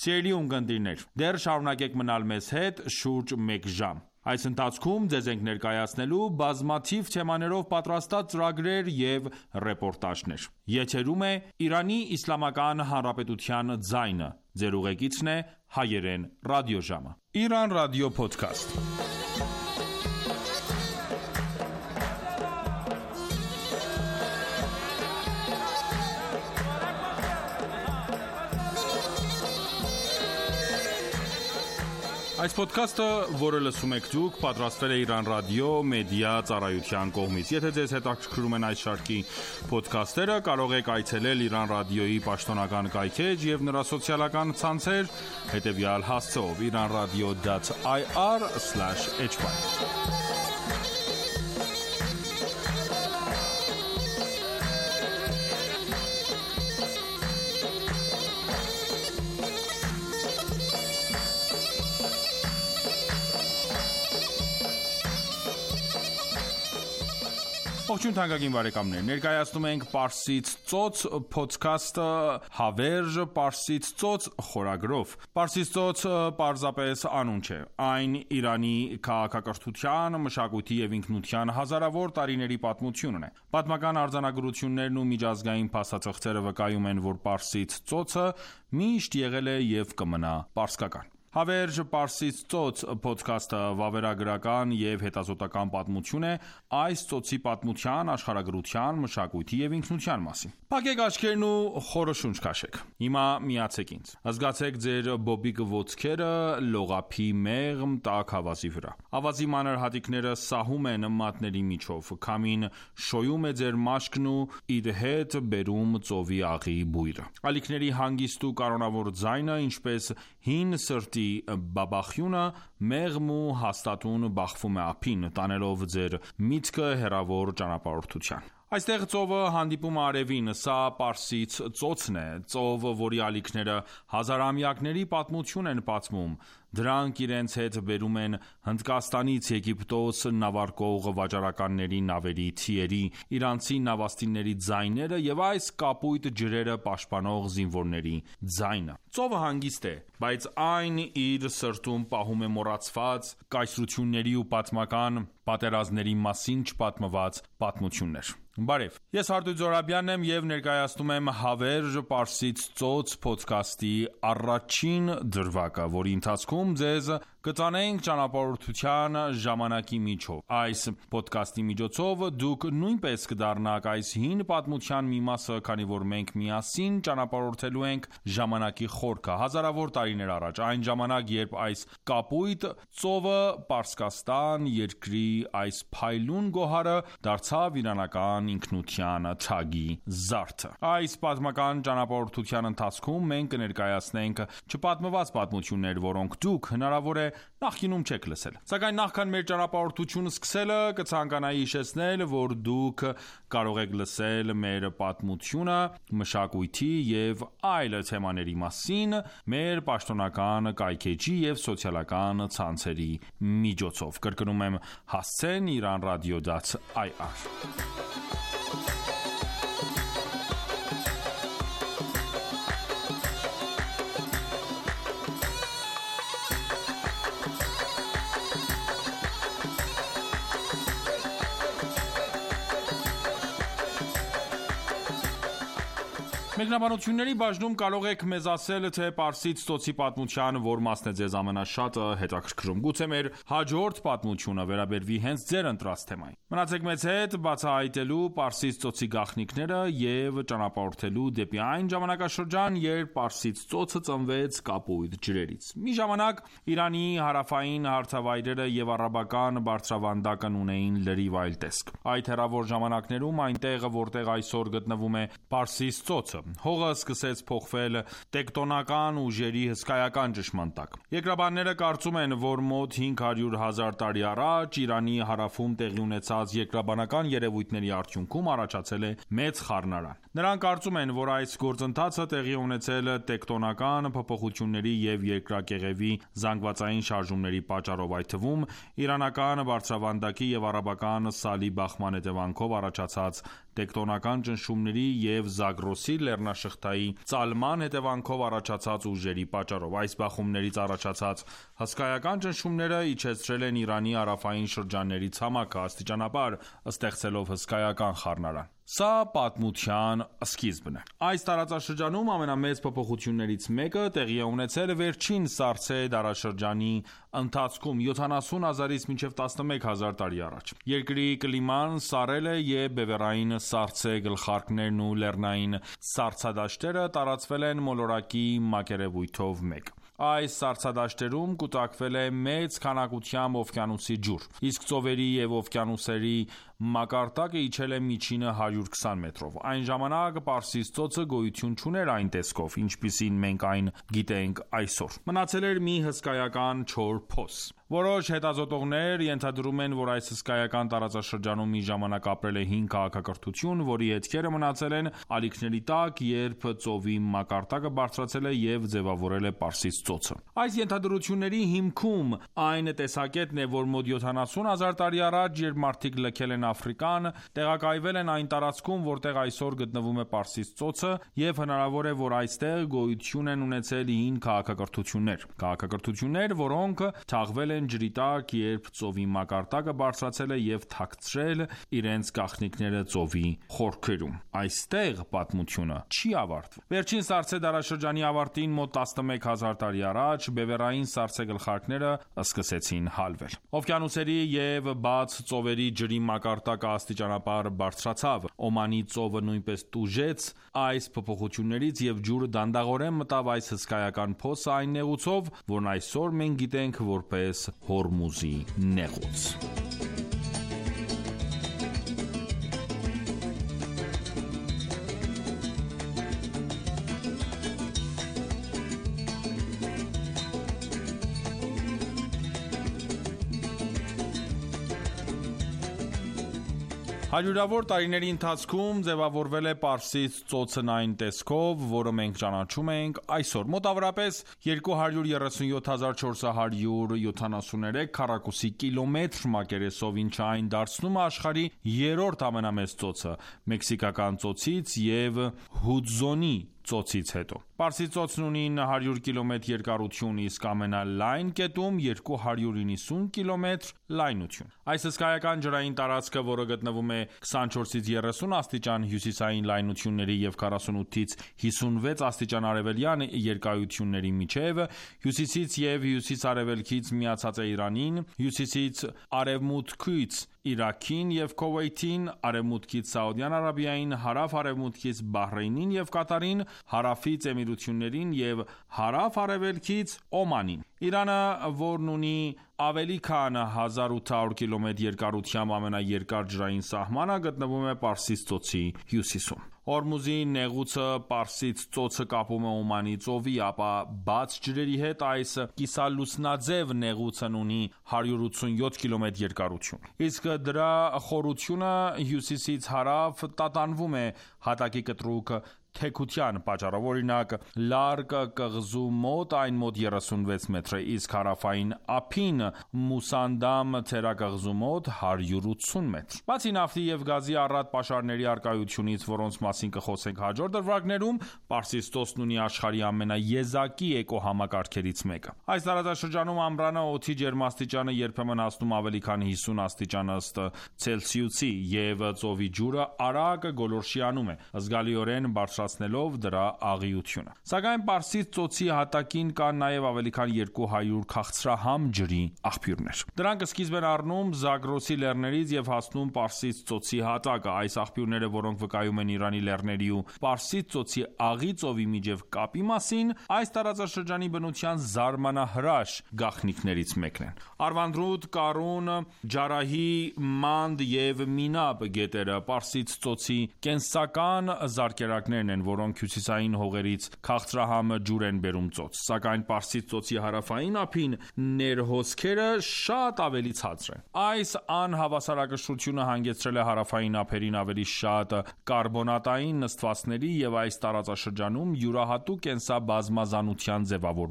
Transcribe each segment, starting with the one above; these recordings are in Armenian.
Սիրելի ունկնդիրներ, դեռ շարունակեք մնալ մեզ հետ շուրջ 1 ժամ։ Այս ընթացքում ձեզ ենք ներկայացնելու բազմաթիվ թեմաներով պատրաստած ծրագրեր և ռեպորտաժներ։ Եթերում է Իրանի Իսլամական Հանրապետության ձայնը։ Ձեր ուղեկիցն է Հայերեն ռադիոժամը։ Իրանական ռադիո փոդքասթ։ Այս ոդքասթը, որը լսում եք դուք, պատրաստվել է Իրանական ռադիո մեդիա ծառայության կողմից։ Եթե ձեզ հետաքրքրում են այս շարքի ոդքասթերը, կարող եք այցելել Իրանական ռադիոյի պաշտոնական կայքէջ և նրա սոցիալական ցանցեր հետևյալ հասցեով՝ iranradio.ir/hy։ Ողջույն թանկագին բարեկամներ, ներկայացնում ենք Պարսից ծոց փոդքասթը հավերժ Պարսից ծոց խորագրով։ Պարսից ծոց պարզապես անուն չէ, այն Իրանի քաղաքակրթության, մշակույթի և ինքնության հազարավոր տարիների պատմությունն է։ Պատմական արձանագրություններն ու միջազգային փաստաթղթերը վկայում են, որ Պարսից ծոցը միշտ եղել է և կմնա պարսկական։ Հավերժ Պարսից ծոց փոդքասթը վավերագրական և հետազոտական պատմություն է այս ծոցի պատմության, աշխարհագրության, մշակույթի և ինքնության մասին։ Փակեք աչքերն ու խորը շունչ քաշեք։ Հիմա միացեք ինձ։ Զգացեք ձեր բոբիկ ոտքերը լողափի մեղմ տաք ավազի վրա։ Ավազի մանր հատիկները սահում են մատների միջով, քամին շոյում է ձեր մաշկն ու իր հետ բերում ծովի աղի բույրը։ Ալիքների հանգիստ ու կանոնավոր ձայնը, ինչպես հին սրտի բաբախյունը, մեղմ ու հաստատուն բախվում է ափին, տանելով ձեր միտքը հեռավոր ճանապարհորդության։ Այստեղ ծովը հանդիպում է արևին, սա Պարսից ծոցն է, ծով, որի ալիքները հազարամյակների պատմություն են պատմում։ Դրանք իրենց հետ բերում են Հնդկաստանից Եգիպտոս նավարկող վաճառականների նավերի թիերի, իրանցի նավաստիների ձայները և այս կապույտ ջրերը պաշտպանող զինվորների ձայնը։ Ծովը հանգիստ է, բայց այն իր սրտում պահում է մոռացված կայսրությունների ու պատմական պատերազմների մասին չպատմված պատմություններ։ Բարև, ես Հարտույց Զոհրաբյանն եմ և ներկայացնում եմ Հավերժ Պարսից ծոց փոդքասթի առաջին դրվագը, որի ընթացքում ձեզ կտանենք ճանապարհորդության ժամանակի միջով։ Այս փոդքասթի միջոցով դուք նույնպես կդառնաք այս հին պատմության մի մասը, քանի որ մենք միասին ճանապարհորդելու ենք ժամանակի խորքը, հազարավոր տարիներ առաջ, այն ժամանակ, երբ այս կապույտ ծովը Պարսկաստան երկրի այս փայլուն գոհարը դարձավ իրանական ինքնության թագի զարդը։ Այս պատմական ճանապարհորդության ընթացքում մենք կներկայացնենք չպատմված պատմություններ, որոնք դուք հնարավոր է նախկինում չեք լսել։ Սակայն նախքան մեր ճանապարհորդությունը սկսելը, կցանկանայի հիշեցնել, որ դուք կարող եք լսել մեր պատմությունը, մշակույթի և այլ թեմաների մասին մեր պաշտոնական կայքէջի և սոցիալական ցանցերի միջոցով։ Կրկնում եմ, հասցեն iranradio.ir։ Մեկնաբանությունների բաժնում կարող եք մեզ ասել, թե Պարսից ծոցի պատմության որ մասն է ձեզ ամենաշատը հետաքրքրում։ Գուցե մեր հաջորդ պատմությունը վերաբերվի հենց ձեր ընտրած թեմային։ Մնացեք մեզ հետ բացահայտելու Պարսից ծոցի գաղտնիքները և ճանապարհորդելու դեպի այն ժամանակաշրջան, երբ Պարսից ծոցը ծնվեց կապույտ ջրերից։ Մի ժամանակ Իրանի հարավային հարթավայրերը և առաբական բարձրավանդակն ունեին լրիվ այլ տեսք։ Այդ հեռավոր ժամանակներում այնտեղ, որտեղ այսօր գտնվում է Պարսից ծոցը, հողը սկսեց փոխվել տեկտոնական ուժերի հսկայական ճնշման տակ։ Երկրաբանները կարծում են, որ մոտ 500,000 տարի առաջ Իրանի հարավում տեղի ունեցած երկրաբանական երևույթների արդյունքում առաջացել է մեծ խառնարան։ Նրանք կարծում են, որ այս գործընթացը տեղի ունեցել տեկտոնական փոփոխությունների և երկրակեղևի զանգվածային շարժումների պատճառով, այդ թվում իրանական բարձրավանդակի և առաբական սալի բախման հետևանքով առաջացած տեկտոնական ճնշումների և Զագրոսի լեռնաշղթայի ծալման հետևանքով առաջացած ուժերի պատճառով։ Այս բախումներից առաջացած հսկայական ճնշումները իջեցրել են Իրանի հարավային շրջանների ցամաքը, աստիճանաբար ստեղծելով հսկայական խառնարան։ Սա պատմության սկիզբն է։ Այս տարածաշրջանում ամենամեծ փոփոխություններից մեկը տեղի է ունեցել վերջին Սարսե դարաշրջանի ընթացքում 70,000-ից մինչև 11,000 տարի առաջ։ Երկրի կլիման սառել է և բևեռային սառցե գլխարկներն ու լեռնային սառցադաշտերը տարածվել են մոլորակի մակերևույթով մեկ։ Այս սառցադաշտերում կուտակվել է մեծ քանակությամբ օվկիանոսի ջուր, իսկ ծովերի և օվկիանոսների մակարդակը իջել է միջինը 120 մետրով։ Այն ժամանակ Պարսից ծոցը գոյություն չուներ այն տեսքով, ինչպիսին մենք այն գիտենք այսօր։ Մնացել էր մի հսկայական չոր փոս։ Որոշ հետազոտողներ ենթադրում են, որ այս հսկայական տարածաշրջանում մի ժամանակ ապրել է հին քաղաքակրթություն, որի հետքերը մնացել են ալիքների տակ, երբ ծովի մակարդակը բարձրացել է և ձևավորել է Պարսից ծոցը։ Այս ենթադրությունների հիմքում այն տեսակետն է, որ մոտ 70,000 տարի առաջ, երբ մարդիկ լքել են Աֆրիկան, տեղակայվել են այն տարածքում, որտեղ այսօր գտնվում է Պարսից ծոցը, և հնարավոր է, որ այստեղ գոյություն են ունեցել հին քաղաքակրթություններ, որոնք թաղվել են ջրի տակ, երբ ծովի մակարդակը բարձրացել է և թաքցրել իրենց գաղտնիքները ծովի խորքերում։ Այստեղ պատմությունը չի ավարտվում։ Վերջին Սարսե դարաշրջանի ավարտին, մոտ 11,000 տարի առաջ, բևեռային սառցե գլխարկները սկսեցին հալվել։ Օվկիանոսերի և բաց ծովերի ջրի մակարդակը աստիճանաբար բարձրացավ։ Օմանի ծովը նույնպես տուժեց այս փոփոխություններից և ջուրը դանդաղորեն մտավ այս հսկայական փոսը այն նեղուցով, որն այսօր մենք գիտենք որպես Հորմուզի նեղուց։ Հարյուրավոր տարիների ընթացքում ձևավորվել է Պարսից ծոցն այն տեսքով, որը մենք ճանաչում ենք այսօր։ Մոտավորապես 237,473 քառակուսի կիլոմետր մակերեսով, ինչը այն դարձնում է աշխարհի երրորդ ամենամեծ ծոցը Մեքսիկական ծոցից և Հուդզոնի ծոցից հետո։ Պարսից ծոցն ունի 900 կիլոմետր երկարություն, իսկ ամենալայն կետում 290 կիլոմետր լայնություն։ Այս հսկայական ջրային տարածքը, որը գտնվում է 24-ից 30 աստիճան հյուսիսային լայնությունների և 48-ից 56 աստիճան արևելյան երկայությունների միջև, հյուսիսից և հյուսիս-արևելքից միացած է Իրանին, հյուսիսից արևմուտքից Իրաքին և Քուվեյթին, արևմուտքից Սաուդյան Արաբիային, հարավ-արևմուտքից Բահրեյնին և Կատարին, հարավից Էմիրություններին և հարավ-արևելքից Օմանին։ Իրանը, որն ունի ավելի քան 1800 կիլոմետր երկարությամբ ամենաերկար ջրային սահմանը, գտնվում է Պարսից ծոցի հյուսիսում։ Հորմուզի նեղուցը Պարսից ծոցը կապում է Օմանի ծովի, ապա բաց ջրերի հետ այս կիսալուսնաձև նեղուցն ունի 187 կիլոմետր երկարություն, իսկ դրա խորությունը հյուսիսից հարավ տատանվում է հատակի կտրուկ թեքության պատճառով։ Օրինակ, Լարկ կղզու մոտ այն մոտ 36 մետր է, իսկ հարավային ափին Մուսանդամ թերակղզու մոտ 180 մետր։ Բացի նավթի և գազի առատ պաշարների առկայությունից, որոնց մասին կխոսենք հաջորդ դրվագներում, Պարսից ծոցն ունի աշխարհի ամենաեզակի էկոհամակարգերից մեկը։ Այս տարածաշրջանում ամռանը օդի ջերմաստիճանը երբեմն հասնում ավելի քան 50 աստիճան ըստ Ցելսիուսի, և ծովի ջուրը արագ գոլորշիանում է, զգալիորեն բարձրացնելով դրա աղիությունը։ Սակայն Պարսից ծոցի հատակին կան նաև ավելի քան 200 քաղցրահամ ջրի աղբյուրներ։ Դրանք սկիզբ են առնում Զագրոսի լեռներից և հասնում Պարսից ծոցի հատակը։ Այս աղբյուրները, որոնք վկայում են Իրանի լեռների ու Պարսից ծոցի աղի ծովի միջև կապի մասին, այս տարածաշրջանի բնության զարմանահրաշ գաղտնիքներից մեկն են։ Արվանդրուտ, Կարուն, Ջարահի, Մանդ և Մինաբ գետերը Պարսից ծոցի կենսական զարկերակներն են, որոնք հյուսիսային հողերից քաղցրահամ ջուր են բերում ծոց։ Սակայն Պարսից ծոցի հարավային ափին ներհոսքերը շատ ավելի ցածր են։ Այս անհավասարակշռությունը հանգեցրել է հարավային ափերին ավելի շատ կարբոնատային նստվածքների և այս տարածաշրջանում յուրահատուկ կենսաբազմազանության ձևավորման։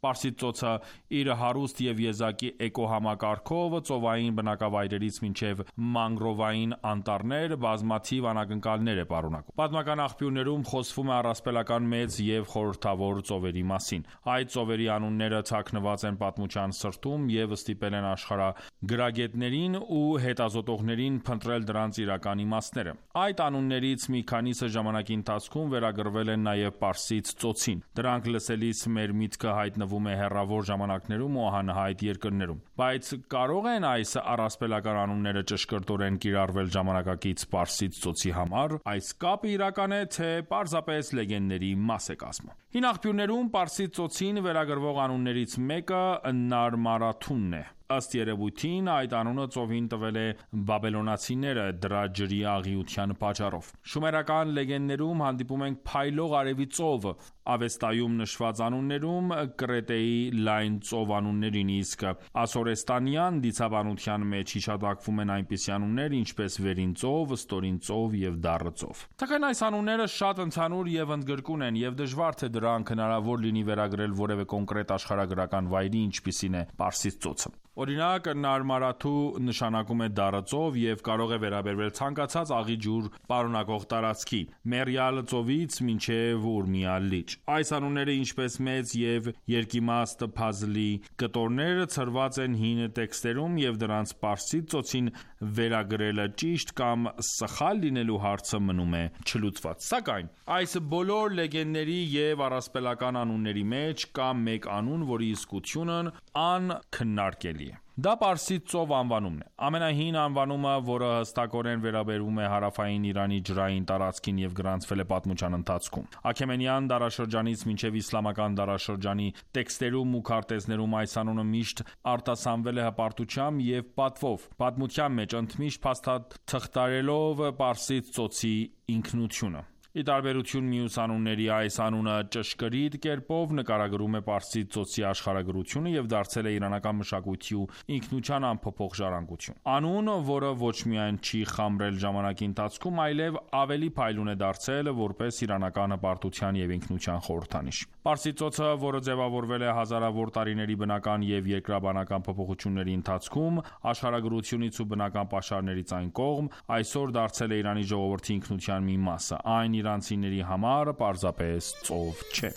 Պարսից ծոցը իր հարուստ եւ եզակի էկոհամակարգով ծովային բնակավայրերից մինչեւ մանգրովային անտառներ բազմաթիվ անակնկալներ է պարունակում։ Պատմական աղբյուրներում խոսվում է առասպելական մեծ եւ խորհրդավոր ծովերի մասին։ Այդ ծովերի անունները թաքնված են պատմության սրտում եւ ստիպել են աշխարհագրագետներին ու հետազոտողներին փնտրել դրանց իրական իմաստները։ Այդ անուններից մի քանիսը ժամանակի ընթացքում վերագրվել են նաեւ Պարսից ծոցին։ Դրանք լսելիս մեր միտքը հայտնվում է հեռավոր ժամանակներում ու անհայտ երկրներում։ Բայց կարող են այս առասպելական անունները ճշգրտորեն կիրառվել ժամանակակից Պարսից ծոցի համար։ Այս կապը իրական է, թե պարզապես լեգենդների մաս է կազմում։ Հին աղբյուրներում Պարսից ծոցին վերագրվող անուններից մեկը Նարմարաթունն է։ Ըստ երևույթին այդ անունը ծովին տվել է բաբելոնացիները դրա ջրի աղիության պատճառով։ Շումերական լեգենդներում հանդիպում ենք փայլող արևի ծով, Ավեստայում նշված անուններում Կրետեի լայն ծով անուններին, իսկ ասորեստանյան դիցաբանության մեջ հիշատակվում են այնպիսի անուններ, ինչպես Վերին ծով, Ստորին ծով եւ Դառը ծով։ Սակայն այս անունները շատ ընդհանուր եւ ընդգրկուն են եւ դժվար թե դրանք հնարավոր լինի վերագրել որևէ կոնկրետ աշխարհագրական վայրի, ինչպիսին է Պարսից ծոցը։ Օրինակ, Նարմարաթու նշանակում է Դառը ծով եւ կարող է վերաբերվել ցանկացած աղի ջուր պարունակող տարածքի, Մերիալ ծովից մինչեւ Ուրմիա լիճ։ Այս անունները, ինչպես մեծ եւ երկիմաստ փազլի կտորներ, ցրված են հին տեքստերում եւ դրանց Պարսից ծոցին վերագրելը ճիշտ կամ սխալ լինելու հարցը մնում է չլուծված։ Սակայն այս բոլոր լեգենդների եւ առասպելական անունների մեջ կա մեկ անուն, որի իսկությունն անքննարկելի է։ Դա Պարսից ծով անվանումն է։ Ամենահին անվանումը, որը հստակորեն վերաբերում է հարավային Իրանի ջրային տարածքին եւ գրանցվել է պատմության ընթացքում։ Աքեմենյան դարաշրջանից մինչեւ իսլամական դարաշրջանի տեքստերում ու քարտեզներում այս անունը միշտ արտասանվել է հպարտությամբ եւ պատվով, պատմության մեջ ընդմիշտ փաստաթղթարելով Պարսից ծոցի ինքնությունը։ Ի տարբերություն մյուս անունների, այս անունը ճշգրիտ կերպով նկարագրում է Պարսից ծոցի աշխարհագրությունը եւ դարձել է իրանական մշակույթի ու ինքնության անփոփոխ ժառանգություն։ Անուն, որը ոչ միայն չի խամրել ժամանակի ընթացքում, այլև ավելի փայլուն է դարձել որպես իրանական հպարտության եւ ինքնության խորհրդանիշ։ Պարսից ծոցը, որը ձևավորվել է հազարավոր տարիների բնական եւ երկրաբանական փոփոխությունների ընթացքում, աշխարհագրությունից ու բնական պաշարներից այն կողմ, այսօր դարձել է Իրանի ժողովրդի ինքնության մի մասը։ Այն իրանցիների համար պարզապես ծով չէ։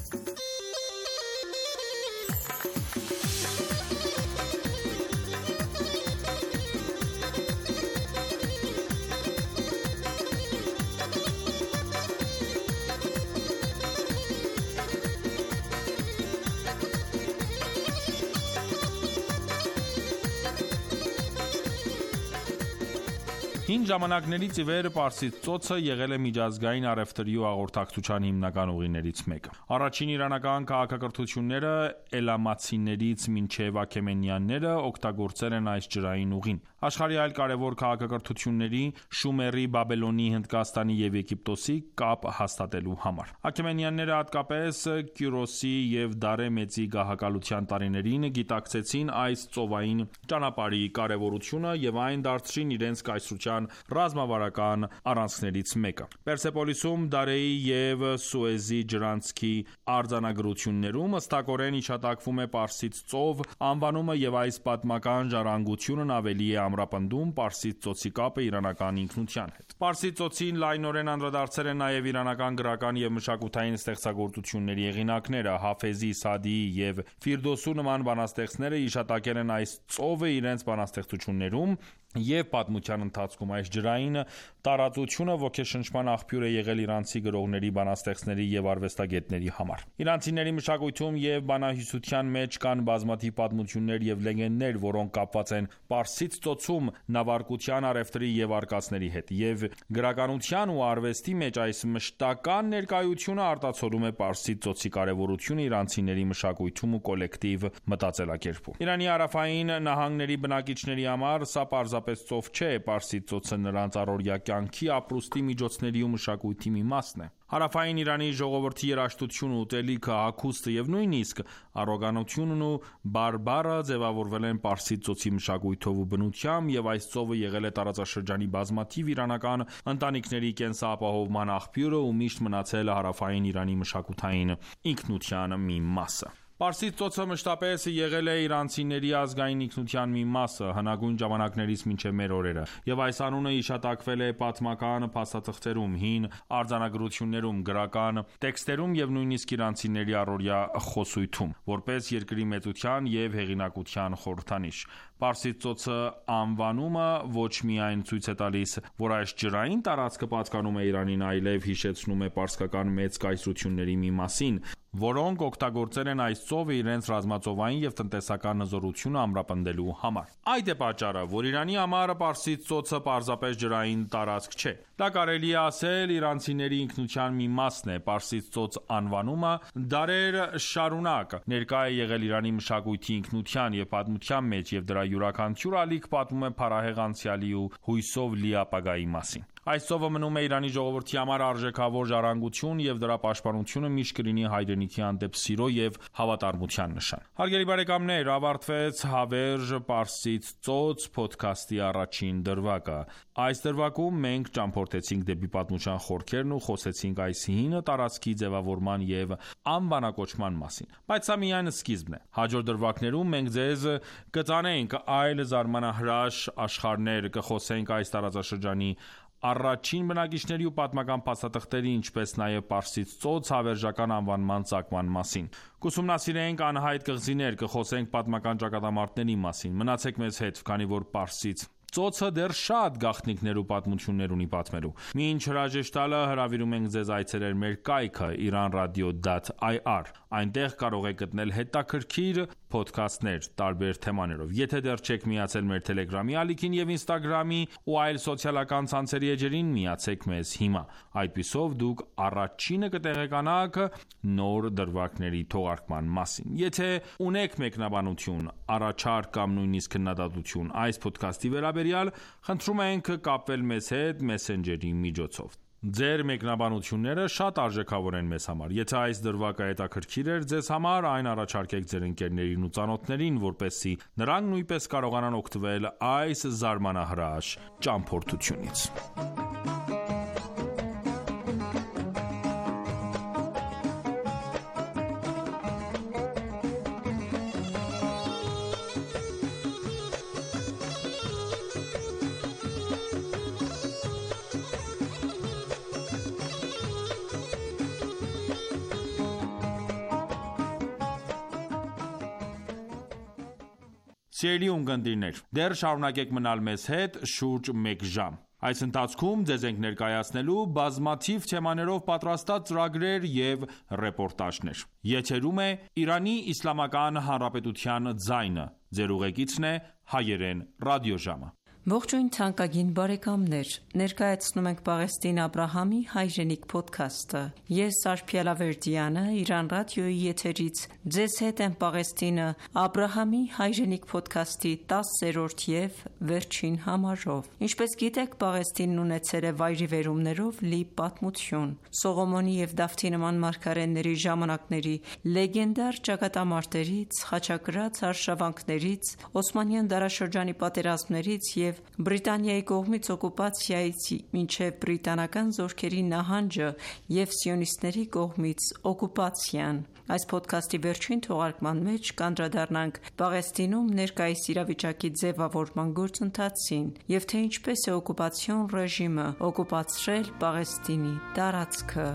Հին ժամանակներից ի վեր Պարսից ծոցը եղել է միջազգային առևտրի ու հաղորդակցության հիմնական ուղիներից մեկը։ Առաջին իրանական քաղաքակրթությունները Էլամացիներից մինչև Աքեմենյանները օգտագործել են այս ջրային ուղին։ Աշխարհի այլ կարևոր քաղաքակրթությունների՝ Շումերի, Բաբելոնի, Հնդկաստանի եւ Եգիպտոսի կապ հաստատելու համար։ Աքեմենյանները հատկապես Կյուրոսի եւ Դարե մեծի գահակալության տարիներին գիտակցեցին այս ծովային ճանապարհի կարևորությունը եւ այն դարձրին իրենց կայսրության ռազմավարական առանցքներից մեկը։ Պերսեպոլիսում Դարեի եւ Սուեզի ջրանցքի արձանագրություններում հստակորեն հիշատակվում է Պարսից ծով անվանումը եւ այս պատմական ժառանգությունն ավելի է ամրապնդում Պարսից ծոցի կապը իրանական ինքնության հետ։ Պարսից ծոցին լայնորեն անդրադարձել են նաեւ իրանական գրական եւ մշակութային ստեղծագործությունների հեղինակները։ Հաֆեզի, Սադիի եւ Ֆիրդոսու նման բանաստեղծները հիշատակել են այս ծովը իրենց բանաստեղծություններում եւ պատմության ընթացքում այս ջրային տարածությունը ոգեշնչման աղբյուր է եղել իրանցի գրողների, բանաստեղծների եւ արվեստագետների համար։ Իրանցիների մշակույթում եւ բանահյուսության մեջ կան բազմաթիվ պատմություններ եւ լեգենդներ, որոնք կապված են Պարսից ծոցում նավարկության, առևտրի եւ արկածների հետ, եւ գրականության ու արվեստի մեջ այս մշտական ներկայությունը արտացոլում է Պարսից ծոցի կարեւորությունը իրանցիների մշակույթում ու կոլեկտիվ մտածելակերպում։ Իրանի հարավային նահանգների բնակիչների համար սա պարզապես ծով չէ, Պարսից ծոցը նրանց առօրյա կյանքի, ապրուստի միջոցների ու մշակույթի մի մասն է։ Հարավային Իրանի ժողովրդի երաժշտությունը, ուտելիքը, հագուստը եւ նույնիսկ առոգանությունն ու բարբառը ձևավորվել են Պարսից ծոցի մշակույթով ու բնությամբ, եւ այս ծովը եղել է տարածաշրջանի բազմաթիվ իրանական ընտանիքների կենսապահովման աղբյուրը ու միշտ մնացել հարավային Իրանի մշակութային ինքնության մի մասը։ Պարսից ծոցը մշտապես եղել է իրանցիների ազգային ինքնության մի մասը, հնագույն ժամանակներից մինչև մեր օրերը, և այս անունը հիշատակվել է պատմական փաստաթղթերում, հին արձանագրություններում, գրական տեքստերում և նույնիսկ իրանցիների առօրյա խոսույթում, որպես երկրի մեծության և հեղինակության խորհրդանիշ։ Պարսից ծոցը անվանումը ոչ միայն ցույց է տալիս, որ այս ջրային տարածքը պատկանում է Իրանին, այլև հիշեցնում է պարսկական մեծ կայսրությունների մի մասին, որոնք օգտագործել են այս ծովը իրենց ռազմածովային և տնտեսական հզորությունը ամրապնդելու համար։ Այդ է պատճառը, որ Իրանի համար Պարսից ծոցը պարզապես ջրային տարածք չէ։ Դա կարելի է ասել իրանցիների ինքնության մի մասն է։ Պարսից ծոց անվանումը դարեր շարունակ ներկա է եղել Իրանի մշակույթի, ինքնության և պատմության մեջ, և դրա յուրաքանչյուր ալիք պատմում է փառահեղ անցյալի ու հույսով լի ապագայի մասին։ Այս ծովը մնում է Իրանի ժողովրդի համար արժեքավոր ժառանգություն, և դրա պաշտպանությունը միշտ կլինի հայրենիքի հանդեպ սիրո և հավատարմության նշան։ Հարգելի բարեկամներ, ավարտվեց «Հավերժ Պարսից ծոց» փոդքասթի առաջին դրվագը։ Այս դրվագում մենք ճամփորդեցինք դեպի պատմության խորքերն ու խոսեցինք այս հին տարածքի ձևավորման և անվանակոչման մասին։ Բայց սա միայն սկիզբն է։ Հաջորդ դրվագներում մենք ձեզ կտանենք այլ զարմանահրաշ աշխարհներ, կխոսենք այս տարածաշրջանի առաջին բնակիչների ու պատմական փաստաթղթերի, ինչպես նաև Պարսից ծոց հավերժական անվանման ծագման մասին։ Կուսումնասիրենք անհայտ կղզիներ, կխոսենք պատմական ճակատամարտերի մասին։ Մնացեք մեզ հետ, քանի որ Պարսից ծոցը դեռ շատ գաղտնիքներ ու պատմություններ ունի պատմելու։ Մինչ հրաժեշտ տալը հրավիրում ենք ձեզ այցելել մեր կայքը iranradio.ir։ Այնտեղ կարող եք գտնել հետաքրքիր փոդքասթներ տարբեր թեմաներով։ Եթե դեռ չեք միացել մեր Telegram-ի ալիքին և Instagram-ի ու այլ սոցիալական ցանցերի էջերին, միացեք մեզ հիմա։ Այդպիսով դուք առաջինը կտեղեկանաք նոր դրվագների թողարկման մասին։ Եթե ունեք մեկնաբանություն, առաջարկ կամ նույնիսկ քննադատություն այս փոդքասթի վերաբերյալ, խնդրում ենք կապվել մեզ հետ Messenger-ի միջոցով։ Ձեր մեկնաբանությունները շատ արժեքավոր են մեզ համար։ Եթե այս դրվագը հետաքրքիր էր ձեզ համար, այն առաջարկեք ձեր ընկերներին ու ծանոթներին, որպեսզի նրանք նույնպես կարողանան օգտվել այս զարմանահրաշ ճամփորդությունից։ Սիրելի ունկնդիրներ, դեռ շարունակեք մնալ մեզ հետ շուրջ մեկ ժամ։ Այս ընթացքում ձեզ ենք ներկայացնելու բազմաթիվ թեմաներով պատրաստած ծրագրեր և ռեպորտաժներ։ Եթերում է Իրանի Իսլամական Հանրապետության ձայնը։ Ձեր ուղեկիցն է Հայերեն ռադիոժամը։ Ողջույն թանկագին բարեկամներ, ներկայացնում ենք Պաղեստին Աբրահամի հայրենիք փոդքասթը։ Ես Արփիե Լավերդյանը Իրան ռադիոյի եթերից ձեզ հետ եմ Պաղեստինը Աբրահամի հայրենիք փոդքասթի 10-րդ և վերջին համարով։ Ինչպես գիտեք, Պաղեստինն ունեցել է վայրիվերումներով լի պատմություն։ Սողոմոնի և Դավթի նման մարգարեների ժամանակների լեգենդար ճակատամարտերից, խաչակրաց արշավանքներից, Օսմանյան դարաշրջանի պատերազմներից և Բրիտանիայի կողմից օկուպացիայից մինչև բրիտանական զորքերի նահանջը և սիոնիստների կողմից օկուպացիան։ Այս փոդքասթի վերջին թողարկման մեջ կանդրադառնանք Պաղեստինում ներկայիս իրավիճակի ձևավորման գործընթացին և թե ինչպես է օկուպացիոն ռեժիմը օկուպացրել Պաղեստինի տարածքը։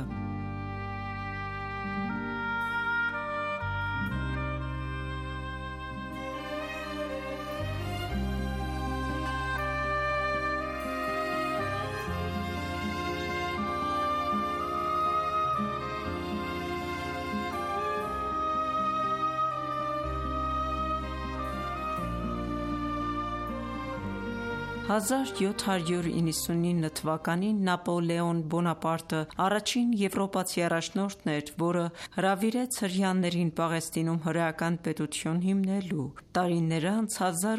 «1799 թվականին Նապոլեոն Բոնապարտը առաջին եվրոպացի առաջնորդն էր, որը հրավիրեց հրեաներին Պաղեստինում հրեական պետություն հիմնելու։ Տարիներ անց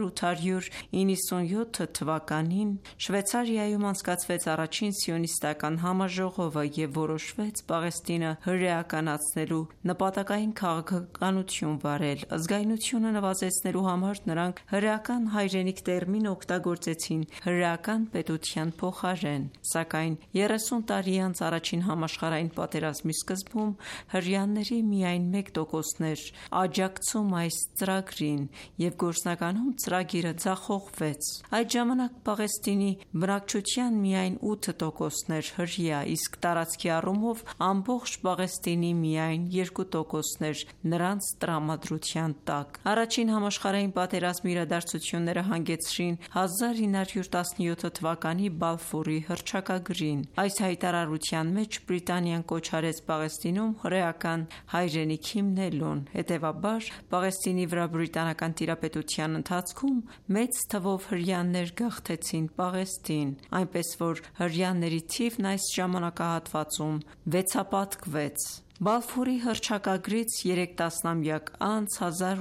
1897 թվականին Շվեյցարիայում անցկացվեց առաջին սիոնիստական համաժողովը և որոշվեց Պաղեստինը հրեականացնելու նպատակային քաղաքականություն վարել։ Ազգայնությունը նվազեցնելու համար նրանք հրեական հայրենիք տերմին օգտագործեցին էին հրեական պետության փոխարեն, սակայն 30 տարի անց առաջին համաշխարհային պատերազմի սկզբում հրեաների միայն 1%-ն էր աջակցում այս ծրագրին և գործնականում ծրագիրը ձախողվեց։ Այդ ժամանակ Պաղեստինի բնակչության միայն 8%-ն էր հրեա, իսկ տարածքի առումով ամբողջ Պաղեստինի միայն 2%-ն էր նրանց տրամադրության տակ։ Առաջին համաշխարհային պատերազմի իրադարձությունները հանգեցրին 1917 թվականի Բալֆուրի հռչակագրին։ Այս հայտարարության մեջ Բրիտանիան կոչ արեց Պաղեստինում հրեական հայրենիք հիմնելուն։ Հետևաբար, Պաղեստինի վրա բրիտանական տիրապետության ընթացքում մեծ թվով հրեաներ գաղթեցին Պաղեստին, այնպես որ հրեաների թիվն այս ժամանակահատվածում վեցապատկվեց։ Բալֆուրի հռչակագրից 3 տասնամյակ անց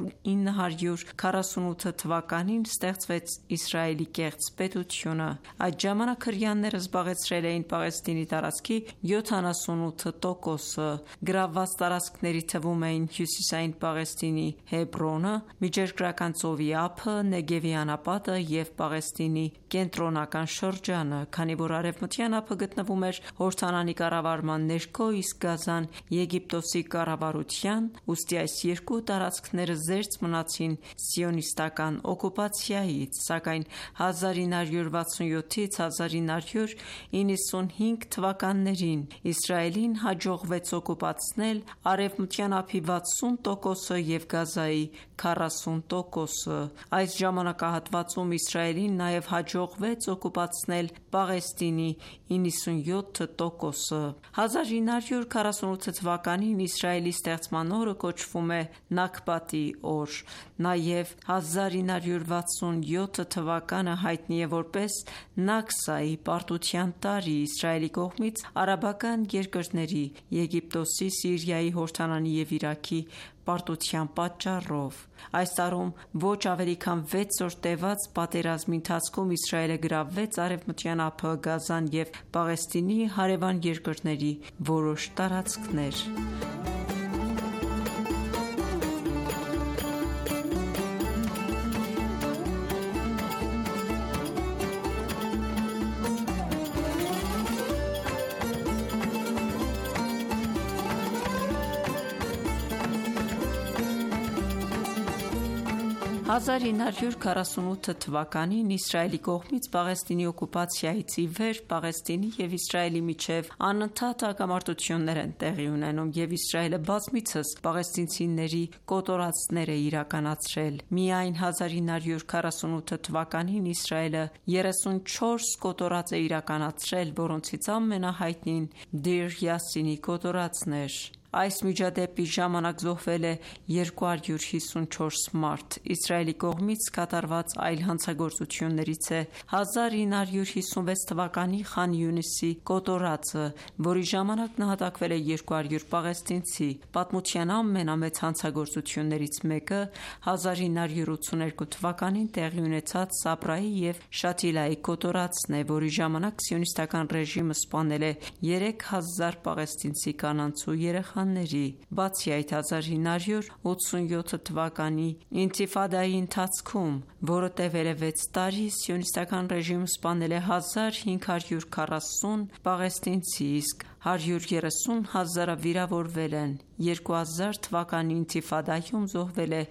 1948 թվականին ստեղծվեց Իսրայելի կեղծ պետությունը։ Այդ ժամանակ հրեաները զբաղեցրել էին Պաղեստինի տարածքի 78%-ը։ Գրավված տարածքների թվում էին հյուսիսային Պաղեստինի Հեբրոնը, Միջերկրական ծովի ափը, Նեգևի անապատը և Պաղեստինի կենտրոնական շրջանը, քանի որ արևմտյան ափը գտնվում էր Հորդանանի կառավարման ներքո, իսկ Գազան Եգիպտոսի կառավարության, ուստի այս երկու տարածքները զերծ մնացին սիոնիստական օկուպացիայից, սակայն 1967-ից 1995 թվականներին Իսրայելին հաջողվեց օկուպացնել արևմտյան ափի 60%-ը և Գազայի 40%-ը։ Այս ժամանակահատվածում Իսրայելին նաև հաջողվեց օկուպացնել Պաղեստինի 97%-ը։ 1948 թվականին Իսրայելի ստեղծման օրը կոչվում է Նաքբատի օր։ Նաև 1967 թվականը հայտնի է որպես Նաքսայի պարտության տարի Իսրայելի կողմից արաբական երկրների՝ Եգիպտոսի, Սիրիայի, Հորդանանի և Իրաքի պարտության պատճառով։ Այս տարում ոչ ավելի քան 6 օր տևած պատերազմի ընթացքում Իսրայելը գրավեց արևմտյան ափը, Գազան և Պաղեստինի հարևան երկրների որոշ տարածքներ։ Իրանական 1948 թվականին Իսրայելի կողմից Պաղեստինի օկուպացիայից ի վեր Պաղեստինի և Իսրայելի միջև անընդհատ հակամարտություններ են տեղի ունենում, և Իսրայելը բազմիցս պաղեստինցիների կոտորածներ է իրականացրել։ Միայն 1948 թվականին Իսրայելը 34 կոտորած է իրականացրել, որոնցից ամենահայտնին Դիր Յասինի կոտորածն էր։ Այս միջադեպի ժամանակ զոհվել է 254 մարդ։ Իսրայելի կողմից կատարված այլ հանցագործություններից է 1956 թվականի Խան Յունիսի կոտորածը, որի ժամանակ նահատակվել է 200 պաղեստինցի։ Պատմության ամենամեծ հանցագործություններից մեկը 1982 թվականին տեղի ունեցած Սաբրայի և Շաթիլայի կոտորածն է, որի ժամանակ սիոնիստական ռեժիմը սպանել է 3000 պաղեստինցի կանանց ու երեխաների։ Բացի այդ, 1987 թվականի ինթիֆադայի ընթացքում, որը տևել է 6 տարի, սիոնիստական ռեժիմը սպանել է 1540 պաղեստինցի, իսկ 130 հազարը վիրավորվել են։ 2000 թվականի ինթիֆադայում զոհվել է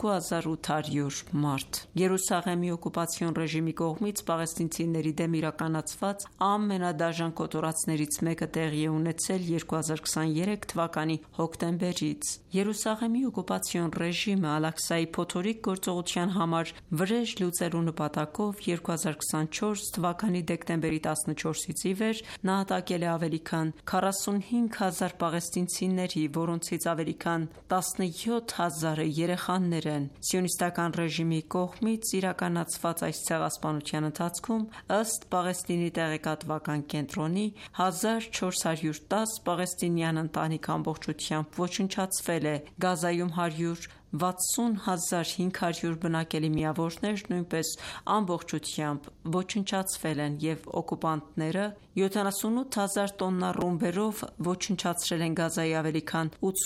2800 մարդ։ Երուսաղեմի օկուպացիոն ռեժիմի կողմից պաղեստինցիների դեմ իրականացված ամենադաժան կոտորածներից մեկը տեղի է ունեցել 2023 թվականի հոկտեմբերից։ Երուսաղեմի օկուպացիոն ռեժիմը Ալ-Աղսայի փոթորիկ գործողության համար վրեժ լուծելու նպատակով 2024 թվականի դեկտեմբերի 14-ից ի վեր նահատակել է ավելի քան 45000 պաղեստինցիների, որոնցից ավելի քան 17000-ը երեխաներ են։ Սիոնիստական ռեժիմի կողմից իրականացված այս ցեղասպանության ընթացքում, ըստ Պաղեստինի տեղեկատվական կենտրոնի, 1410 պաղեստինյան ընտանիք ամբողջությամբ ոչնչացվել է, Գազայում 100 60,500 բնակելի միավորներ նույնպես ամբողջությամբ ոչնչացվել են և օկուպանտները 78,000 տոննա ռումբերով ոչնչացրել են Գազայի ավելի քան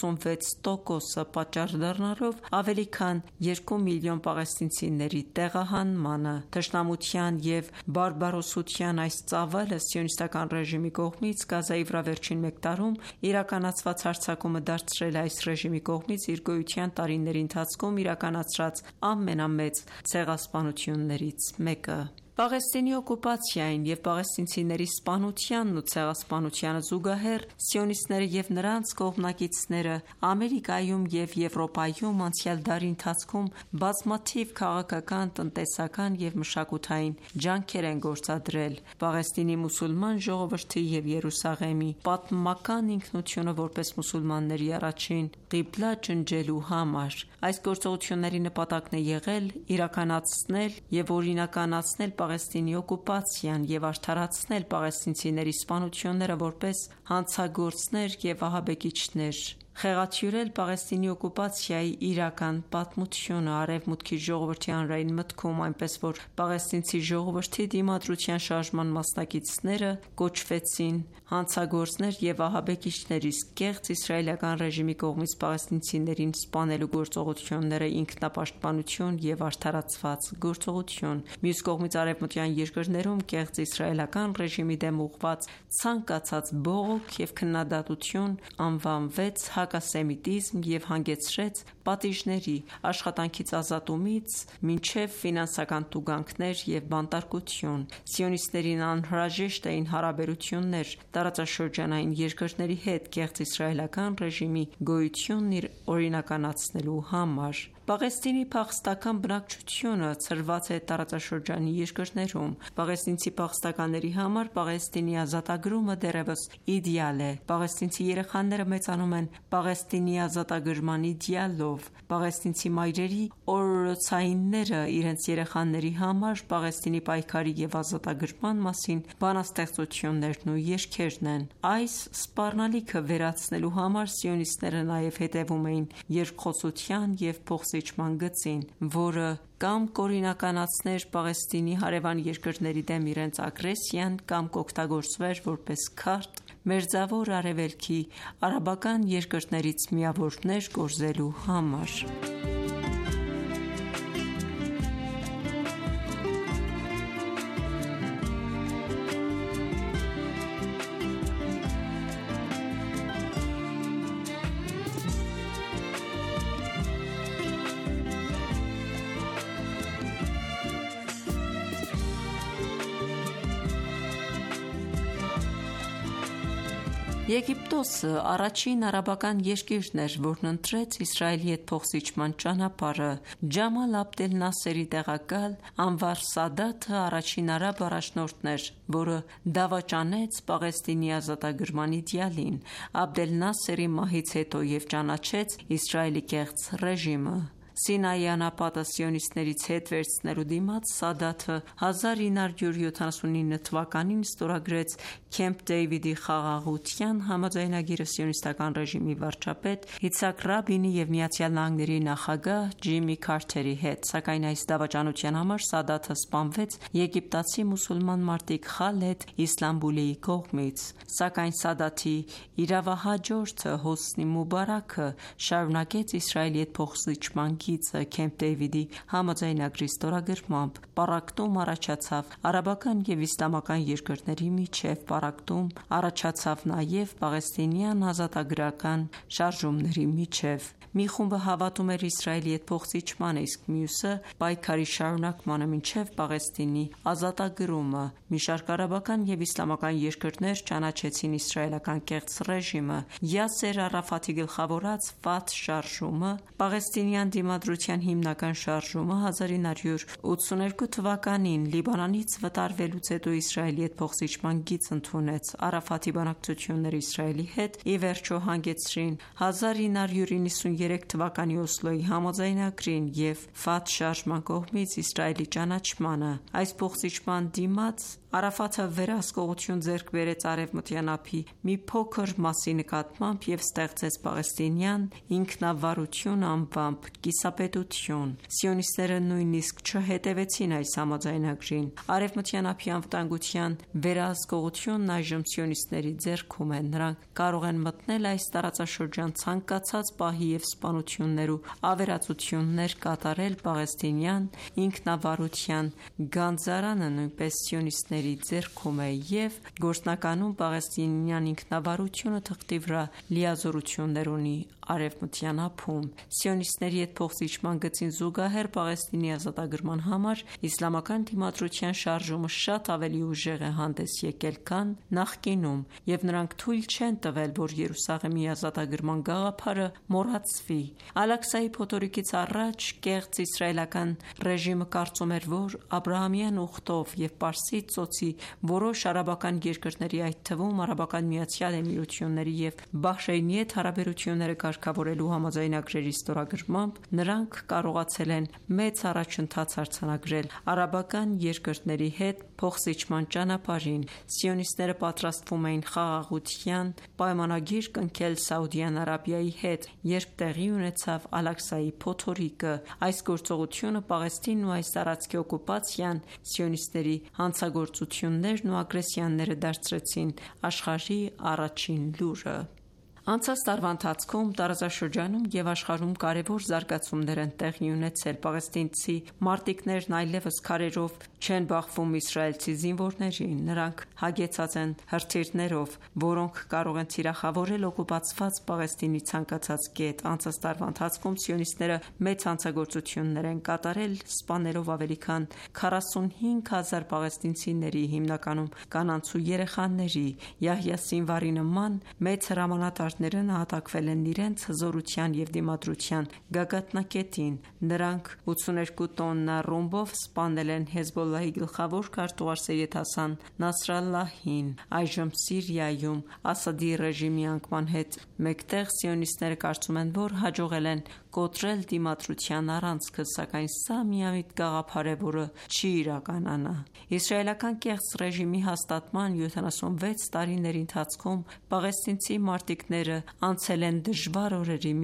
86%-ը, պատճառ դառնալով ավելի քան 2 միլիոն պաղեստինցիների տեղահանմանը։ Թշնամության և բարբարոսության այս ծավալը սիոնիստական ռեժիմի կողմից Գազայի վրա վերջին մեկ տարում իրականացված հարձակումը դարձրել է այս ռեժիմի կողմից իր գոյության տարիների ընթացքում իրականացրած ամենամեծ ցեղասպանություններից մեկը։ Պաղեստինի օկուպացիային և պաղեստինցիների սպանությանն ու ցեղասպանությանը զուգահեռ սիոնիստները և նրանց կողմնակիցները Ամերիկայում և Եվրոպայում անցյալ դարի ընթացքում բազմաթիվ քաղաքական, տնտեսական և մշակութային ջանքեր են գործադրել Պաղեստինի մուսուլման ժողովրդի և Երուսաղեմի պատմական ինքնությունը որպես մուսուլմանների առաջին ղիբլա ջնջելու համար։ Այս գործողությունների նպատակն է եղել իրականացնել և օրինականացնել Պաղեստինի օկուպացիան և արդարացնել պաղեստինցիների սպանությունները որպես հանցագործներ և ահաբեկիչներ, խեղաթյուրել Պաղեստինի օկուպացիայի իրական պատմությունը Արևմուտքի ժողովրդի հանրային մտքում, այնպես որ պաղեստինցի ժողովրդի դիմադրության շարժման մասնակիցները կոչվեցին հանցագործներ և ահաբեկիչներ, իսկ կեղծ իսրայելական ռեժիմի կողմից պաղեստինցիներին սպանելու գործողությունները ինքնապաշտպանություն և արդարացված գործողություն։ Մյուս կողմից արևմտյան երկրներում կեղծ իսրայելական ռեժիմի դեմ ուղղված ցանկացած բողոք և քննադատություն անվանվեց հակասեմիտիզմ և հանգեցրեց պատիժների, աշխատանքից ազատումից մինչև ֆինանսական տուգանքներ և բանտարկություն։ Սիոնիստներին անհրաժեշտ էին հարաբերություններ տարածաշրջանային երկրների հետ կեղծ իսրայելական ռեժիմի գոյությունն օրինականացնելու համար։ Պաղեստինի փախստական բնակչությունը ցրված է տարածաշրջանի երկրներում։ Պաղեստինցի փախստականների համար Պաղեստինի ազատագրումը դեռևս իդեալ է։ Պաղեստինցի երեխաները մեծանում են Պաղեստինի ազատագրման իդեալով։ Պաղեստինցի մայրերի օրորոցայինները իրենց երեխաների համար Պաղեստինի պայքարի և ազատագրման մասին բանաստեղծություններն ու երգերն են։ Այս սպառնալիքը վերացնելու համար սիոնիստները նաև հետևում էին երկխոսության և փոխզիջման գծին, որը կամ կօրինականացներ Պաղեստինի հարևան երկրների դեմ իրենց ագրեսիան, կամ կօգտագործվեր որպես քարտ Մերձավոր Արևելքի արաբական երկրներից միավորներ կորզելու համար։ Եգիպտոսը առաջին արաբական երկիրն էր, որն ընտրեց Իսրայելի հետ փոխզիջման ճանապարհը։ Ջամալ Աբդել Նասերի տեղակալ Անվար Սադաթը առաջին արաբ առաջնորդն էր, որը դավաճանեց Պաղեստինի ազատագրման իդեալին Աբդել Նասերի մահից հետո և ճանաչեց Իսրայելի կեղծ ռեժիմը։ Սինայի անապատը սիոնիստներից հետ վերցնելու դիմաց Սադաթը 1979 թվականին ստորագրեց Քեմփ Դեյվիդի խաղաղության համաձայնագիրը սիոնիստական ռեժիմի վարչապետ Իցհակ Ռաբինի և ԱՄՆ-ի նախագահ Ջիմի Քարթերի հետ, սակայն այս դավաճանության համար Սադաթը սպանվեց եգիպտացի մուսուլման մարտիկ Խալեդ Իսլամբուլիի կողմից։ Սակայն Սադաթի իրավահաջորդը Հոսնի Մուբարաքը շարունակեց Իսրայելի հետ փոխզիջման գիծը Քեմփ Դեյվիդի համաձայնագրի ստորագրմամբ։ Պառակտում առաջացավ արաբական և իսլամական երկրների միջև, պառակտում առաջացավ նաև պաղեստինյան ազատագրական շարժումների միջև։ Մի խումբը հավատում էր Իսրայելի հետ փոխզիջմանը, իսկ մյուսը պայքարի շարունակմանը մինչև Պաղեստինի ազատագրումը։ Մի շարք արաբական և իսլամական երկրներ ճանաչեցին իսրայելական կեղծ ռեժիմը։ Յասեր Արաֆաթի գլխավորած Ֆաթհ շարժումը, պաղեստինյան դիմադրության հիմնական շարժումը 1982 թվականին Լիբանանից վտարվելուց հետո Իսրայելի հետ փոխզիջման գիծ ընդունեց։ Արաֆաթի բանակցությունները Իսրայելի հետ ի վերջո հանգեցրին 1993 թվականի Օսլոյի համաձայնագրին և Ֆաթհ շարժման կողմից Իսրայելի ճանաչմանը։ Այս փոխզիջման դիմաց Արաֆաթը վերահսկողություն ձեռք բերեց Արևմտյան ափի մի փոքր մասի նկատմամբ և ստեղծեց պաղեստինյան ինքնավարություն անվամբ կիսապետություն։ Սիոնիստները նույնիսկ չհետևեցին այս համաձայնագրին։ Արևմտյան ափի անվտանգության վերահսկողությունն այժմ սիոնիստների ձեռքում է։ Նրանք կարող են մտնել այս տարածաշրջան ցանկացած պահի և սպանություններ ու ավերածություններ կատարել։ Պաղեստինյան ինքնավարության գանձարանը նույնպես սիոնիստների ձեռքում է և գործնականում պաղեստինյան ինքնավարությունը թղթի վրա լիազորություններ ունի Արևմտյան ափում։ Սիոնիստների հետ փոխզիջման գծին զուգահեռ Պաղեստինի ազատագրման համար իսլամական դիմադրության շարժումը շատ ավելի ուժեղ է հանդես եկել, քան նախկինում, և նրանք թույլ չեն տվել, որ Երուսաղեմի ազատագրման գաղափարը մոռացվի։ Ալ-Աղսայի փոթորիկից առաջ կեղծ իսրայելական ռեժիմը կարծում էր, որ Աբրահամյան ուխտով և Պարսից ծոցի որոշ արաբական երկրների, այդ թվում Արաբական Միացյալ Էմիրությունների և Բահրեյնի հետ հարաբերությունները կարգավորելու համաձայնագրերի ստորագրմամբ նրանք կարողացել են մեծ առաջընթաց արձանագրել արաբական երկրների հետ փոխզիջման ճանապարհին։ Սիոնիստները պատրաստվում էին խաղաղության պայմանագիր կնքել Սաուդյան Արաբիայի հետ, երբ տեղի ունեցավ Ալ-Աղսայի փոթորիկը։ Այս գործողությունը Պաղեստինն ու այս տարածքի օկուպացիան սիոնիստների հանցագործություններն ու ագրեսիաները դարձրեցին աշխարհի առաջին լուրը։ Անցած տարվա ընթացքում տարածաշրջանում և աշխարհում կարևոր զարգացումներ են տեղի ունեցել։ Պաղեստինցի մարտիկներն այլևս քարերով չեն բախվում իսրայելցի զինվորներին։ Նրանք հագեցած են հրթիռներով, որոնք կարող են թիրախավորել օկուպացված Պաղեստինի ցանկացած կետ։ Անցած տարվա ընթացքում սիոնիստները մեծ հանցագործություններ են կատարել, սպանելով ավելի քան 45,000 պաղեստինցիների, հիմնականում կանանց ու երեխաների։ Յահյա Սինվարի նման մեծ հրամանատարները նահատակվել են իրենց հզորության և դիմադրության գագաթնակետին։ Նրանք 82 տոննա ռումբով սպանել են Հեզբոլլահի գլխավոր քարտուղար Սեյեդ Հասան Նասրալլահին։ Այժմ Սիրիայում Ասադի ռեժիմի անկման հետ մեկտեղ սիոնիստները կարծում են, որ հաջողել են կոտրել դիմադրության առանցքը, սակայն սա միամիտ գաղափար է, որը չի իրականանա։ Իսրայելական կեղծ ռեժիմի հաստատման 76 տարիների ընթացքում պաղեստինցի մարտիկները անցել են դժվար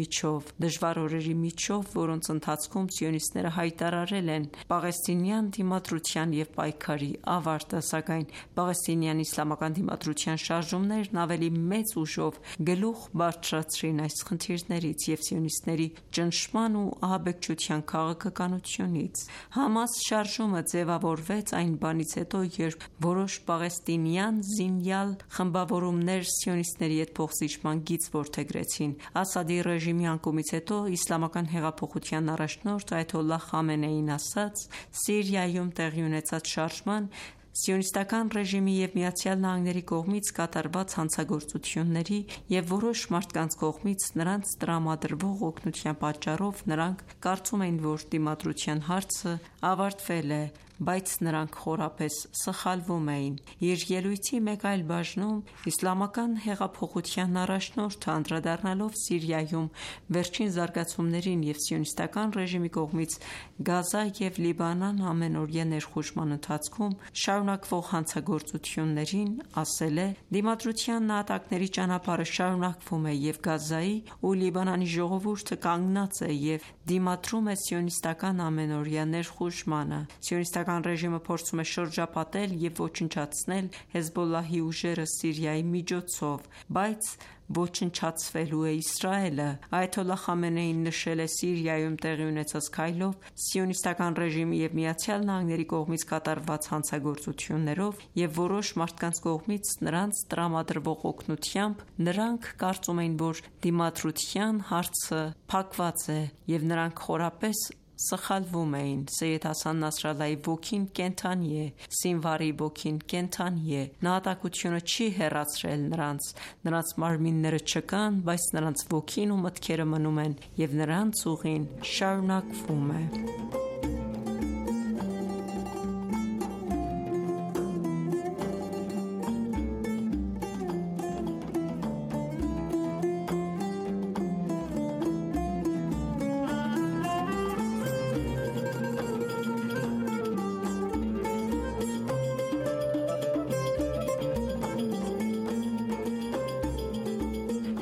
օրերի միջով, որոնց ընթացքում սիոնիստները հայտարարել են պաղեստինյան դիմադրության և պայքարի ավարտը, սակայն պաղեստինյան իսլամական դիմադրության շարժումներն ավելի մեծ ուժով գլուխ բարձրացրին այս խնդիրներից և սիոնիստների ճնշման ու ահաբեկչության քաղաքականությունից։ Համաս շարժումը ձևավորվեց այն բանից հետո, երբ որոշ պաղեստինյան զինյալ խմբավորումներ սիոնիստների հետ փոխզիջման գիծ որդեգրեցին։ Ասադի ռեժիմի անկումից հետո իսլամական հեղափոխության առաջնորդ Այաթոլլահ Խամենեին ասաց. «Սիրիայում տեղի ունեցած շարժման, Սիոնիստական ռեժիմի և ԱՄՆ-ի կողմից կատարված հանցագործությունների և որոշ մարդկանց կողմից նրանց տրամադրվող օգնության պատճառով նրանք կարծում էին, որ դիմադրության հարցը ավարտվել է, բայց նրանք խորապես սխալվում էին»։ Իր ելույթի մեկ այլ բաժնում իսլամական հեղափոխության առաջնորդը, անդրադառնալով Սիրիայում վերջին զարգացումներին և սիոնիստական ռեժիմի կողմից Գազա և Լիբանան ամենօրյա ներխուժման ընթացքում շարունակվող հանցագործություններին, ասել է. «Դիմադրության նահատակների ճանապարհը շարունակվում է, և Գազայի ու Լիբանանի ժողովուրդը կանգնած է և դիմադրում է սիոնիստական ամենօրյա ներխուժմանը։ Սիոնիստական ռեժիմը փորձում է շրջապատել և ոչնչացնել Հեզբոլլահի ուժերը Սիրիայի միջոցով, բայց ոչնչացվելու է Իսրայելը»։ Այաթոլլահ Խամենեին նշել է Սիրիայում տեղի ունեցած քայլով սիոնիստական ռեժիմի և ԱՄՆ-ի կողմից կատարված հանցագործություններով և որոշ մարդկանց կողմից նրանց տրամադրվող օգնությամբ նրանք կարծում էին, որ դիմադրության հարցը փակված է և նրանք խորապես սխալվում էին։ Սեյեդ Հասան Նասրալլահի ոգին կենդանի է, Սինվարի ոգին կենդանի է։ Նահատակությունը չի հեռացրել նրանց մարմինները չկան, բայց նրանց ոգին ու մտքերը մնում են, և նրանց ուղին շարունակվում է։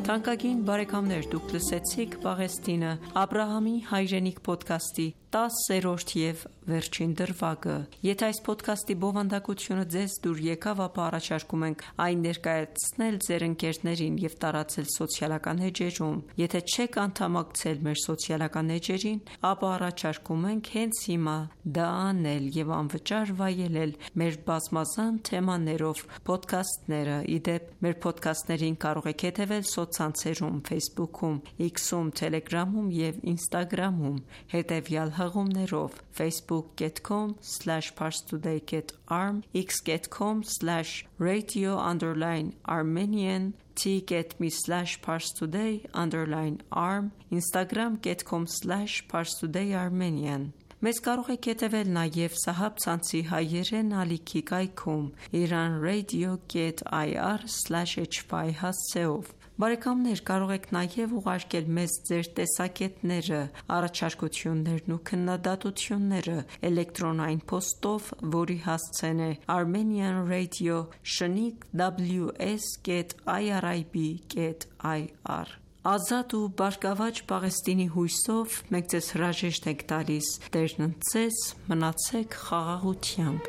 Թանկագին բարեկամներ, դուք լսեցիք Պաղեստինը Աբրահամի հայրենիք ոդքասթի 10-րդ և վերջին դրվագը։ Եթե այս ոդքասթի բովանդակությունը ձեզ դուր եկավ, ապա առաջարկում ենք այն ներկայացնել ձեր ընկերներին և տարածել սոցիալական էջերում։ Եթե չեք անդամակցել մեր սոցիալական էջերին, ապա առաջարկում ենք հենց հիմա դա անել և անվճար վայելել մեր բազմազան թեմաներով ոդքասթները։ Ի դեպ, մեր ոդքասթներին կարող եք հետևել սոցցանցերում, Facebook-ում, X-ում, Telegram-ում և Instagram-ում հետևյալ հղումներով՝ facebook.com/parstoday.arm, x.com/radio_Armenian, t.me/parstoday_arm, instagram.com/parstodayarmenian։ Մեզ կարող եք հետևել նաև Սահաբ ցանցի հայերեն ալիքի կայքում iranradio.ir/hy հասցեով։ Բարեկամներ, կարող եք նաև ուղարկել մեզ ձեր տեսակետները, առաջարկություններն ու քննադատությունները էլեկտրոնային փոստով, որի հասցեն է armenianradio@ws.irib.ir։ Ազատ ու բարգավաճ Պաղեստինի հույսով մենք ձեզ հրաժեշտ ենք տալիս։ Տերն ընդ ձեզ, մնացեք խաղաղությամբ։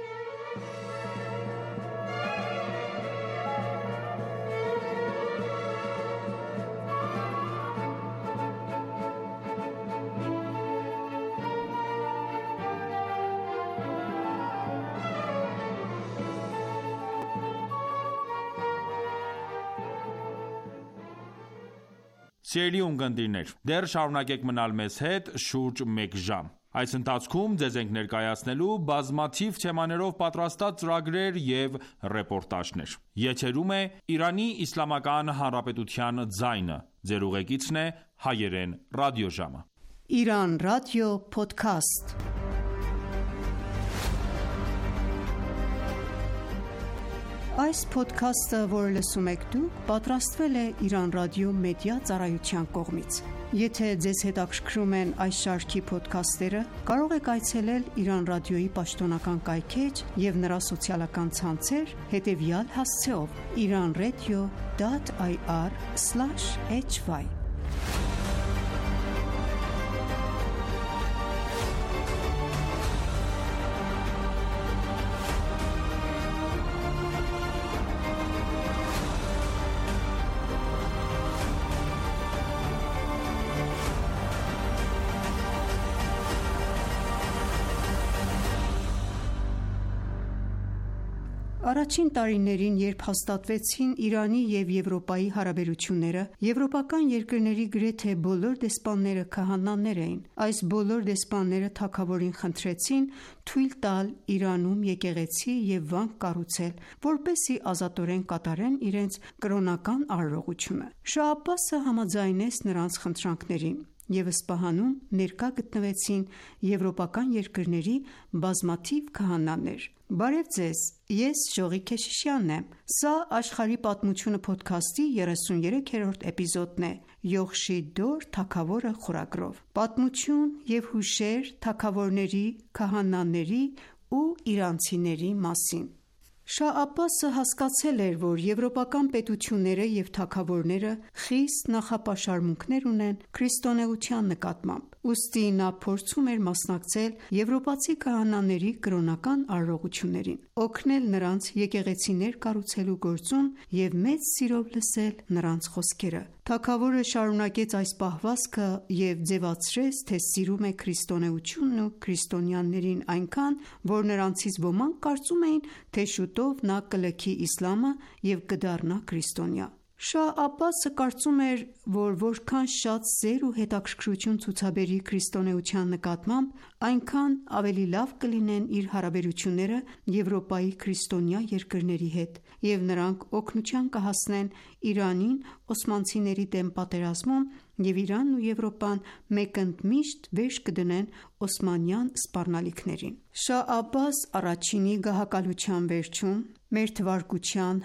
Սիրելի ունկնդիրներ, դեռ շարունակեք մնալ մեզ հետ շուրջ մեկ ժամ։ Այս ընթացքում ձեզ ենք ներկայացնելու բազմաթիվ թեմաներով պատրաստած ծրագրեր և ռեպորտաժներ։ Եթերում է Իրանի Իսլամական Հանրապետության ձայնը։ Ձեր ուղեկիցն է հայերեն ռադիոժամը։ Իրան ռադիո փոդքասթ։ Այս փոդքասթը, որը լսում եք դուք, պատրաստվել է Իրան ռադիո մեդիա ծառայության կողմից։ Եթե ձեզ հետաքրքրում են այս շարքի փոդքասթերը, կարող եք այցելել Իրան ռադիոյի պաշտոնական կայքէջ և նրա սոցիալական ցանցեր հետևյալ հասցեով՝ iranradio.ir/hy։ Առաջին տարիներին, երբ հաստատվեցին Իրանի և Եվրոպայի հարաբերությունները, եվրոպական երկրների գրեթե բոլոր դեսպանները քահանաներ էին։ Այս բոլոր դեսպանները թագավորին խնդրեցին թույլ տալ Իրանում եկեղեցի և վանք կառուցել, որպեսզի ազատորեն կատարեն իրենց կրոնական արարողությունը։ Շահ Աբբասը համաձայնեց նրանց խնդրանքներին, և Սպահանում ներկա գտնվեցին եվրոպական երկրների բազմաթիվ քահանաներ։ Բարև ձեզ, ես Ժողի Քեշիշյանն եմ։ Սա «Աշխարհի պատմությունը» փոդքասթի 33-րդ էպիզոդն է՝ Յոխշի Դոր թագավորը խորագրով։ Պատմություն և հուշեր թագավորների, քահանաների ու իրանցիների մասին։ Շահ Աբբասը հասկացել էր, որ եվրոպական պետությունները և թագավորները խիստ նախապաշարմունքներ ունեն քրիստոնեության նկատմամբ, ուստի նա փորձում էր մասնակցել եվրոպացի քահանաների կրոնական արարողություններին, օգնել նրանց եկեղեցիներ կառուցելու գործում և մեծ սիրով լսել նրանց խոսքերը։ Թագավորը շարունակեց այս պահվածքը և ձևացրեց, թե սիրում է քրիստոնեությունն ու քրիստոնյաներին այնքան, որ նրանցից ոմանք կարծում էին, թե շուտով նա կլքի իսլամը և կդառնա քրիստոնյա։ Շահ Աբբասը կարծում էր, որ որքան շատ սեր ու հետաքրքրություն ցուցաբերի քրիստոնեության նկատմամբ, այնքան ավելի լավ կլինեն իր հարաբերությունները Եվրոպայի քրիստոնյա երկրների հետ, և նրանք օգնության կհասնեն Իրանին օսմանցիների դեմ պատերազմում, և Իրանն ու Եվրոպան մեկընդմիշտ վերջ կդնեն օսմանյան սպառնալիքներին։ Շահ Աբբաս առաջինի գահակալության վերջում, մ.թ.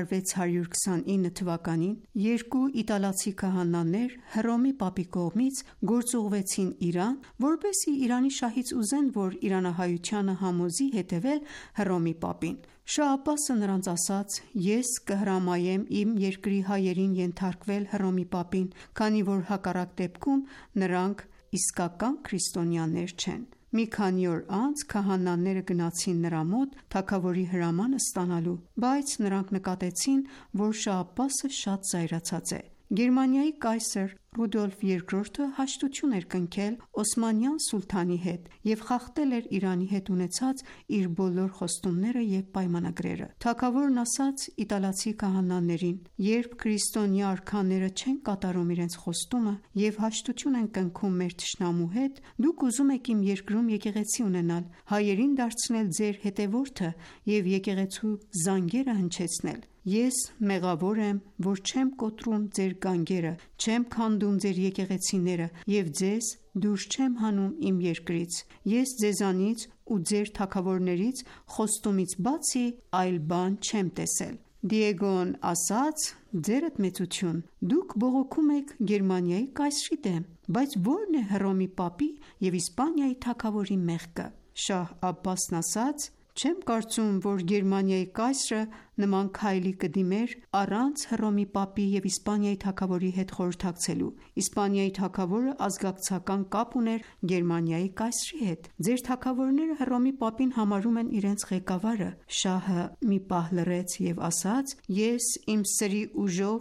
1629 թվականին, երկու իտալացի քահանաներ Հռոմի պապի կողմից գործուղվեցին Իրան, որպեսզի Իրանի շահից ուզեն, որ իրանահայությանը համոզի հետևել Հռոմի պապին։ Շահ Աբբասը նրանց ասաց. «Ես կհրամայեմ իմ երկրի հայերին ենթարկվել Հռոմի Պապին, քանի որ հակառակ դեպքում նրանք իսկական քրիստոնյաներ չեն»։ Մի քանի օր անց քահանաները գնացին նրա մոտ թագավորի հրամանը ստանալու, բայց նրանք նկատեցին, որ Շահ Աբբասը շատ զայրացած է։ Գերմանիայի կայսր Ռուդոլֆ II հաշտություն էր կնքել Օսմանյան սուլթանի հետ և խախտել էր Իրանի հետ ունեցած իր բոլոր խոստումները և պայմանագրերը։ Թագավորն ասաց իտալացի քահանաներին. «Երբ քրիստոնյա արքաները չեն կատարում իրենց խոստումը և հաշտություն են կնքում մեր թշնամու հետ, դուք ուզում եք իմ երկրում եկեղեցի ունենալ, հայերին դարձնել ձեր հետևորդը և եկեղեցու զանգերը հնչեցնել։ Ես մեղավոր եմ, որ չեմ կոտրում ձեր գանգերը, չեմ քանդում ձեր եկեղեցիները և ձեզ դուրս չեմ հանում իմ երկրից։ Ես ձեզանից ու ձեր թագավորներից խոստումից բացի այլ բան չեմ տեսել»։ Դիեգոն ասաց. «Ձերդ մեծություն, դուք բողոքում եք Գերմանիայի կայսրի դեմ, բայց ո՞րն է Հռոմի Պապի և Իսպանիայի թագավորի մեղքը»։ Շահ Աբբասն ասաց. «Չեմ կարծում, որ Գերմանիայի կայսրը նման քայլի կդիմեր առանց Հռոմի Պապի և Իսպանիայի թագավորի հետ խորհրդակցելու։ Իսպանիայի թագավորը ազգակցական կապ ուներ Գերմանիայի կայսրի հետ։ Ձեր թագավորները Հռոմի Պապին համարում են իրենց ղեկավարը»։ Շահը մի պահ լռեց և ասաց. «Ես իմ սրի ուժով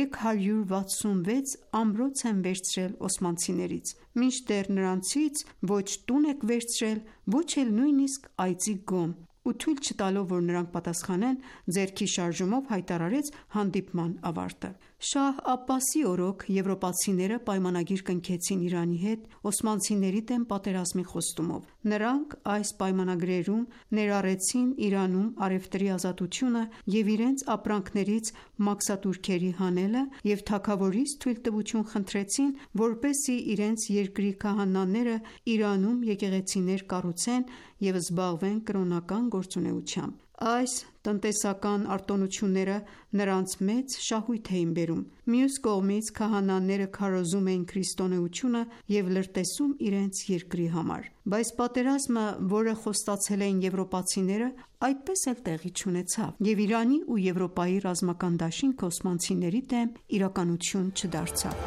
366 ամրոց եմ վերցրել օսմանցիներից, մինչդեռ նրանցից ոչ տուն եք վերցրել, ոչ էլ նույնիսկ այծի գոմ»։ Ու թույլ չտալով, որ նրանք պատասխանեն, ձեռքի շարժումով հայտարարեց հանդիպման ավարտը։ Շահ Աբբասի օրոք եվրոպացիները պայմանագիր կնքեցին Իրանի հետ օսմանցիների դեմ պատերազմի խոստումով։ Նրանք այս պայմանագրերում ներառեցին Իրանում առևտրի ազատությունը և իրենց ապրանքներից մաքսատուրքերի հանելը և թագավորից թույլտվություն խնդրեցին, որպեսզի իրենց երկրի քահանաները Իրանում եկեղեցիներ կառուցեն և զբաղվեն կրոնական գործունեությամբ։ Այս տնտեսական արտոնությունները նրանց մեծ շահույթ էին բերում։ Մյուս կողմից քահանաները քարոզում էին քրիստոնեությունը և լրտեսում իրենց երկրի համար։ Բայց պատերազմը, որը խոստացել էին եվրոպացիները, այդպես էլ տեղի չունեցավ, և Իրանի ու Եվրոպայի ռազմական դաշինքը օսմանցիների դեմ իրականություն չդարձավ։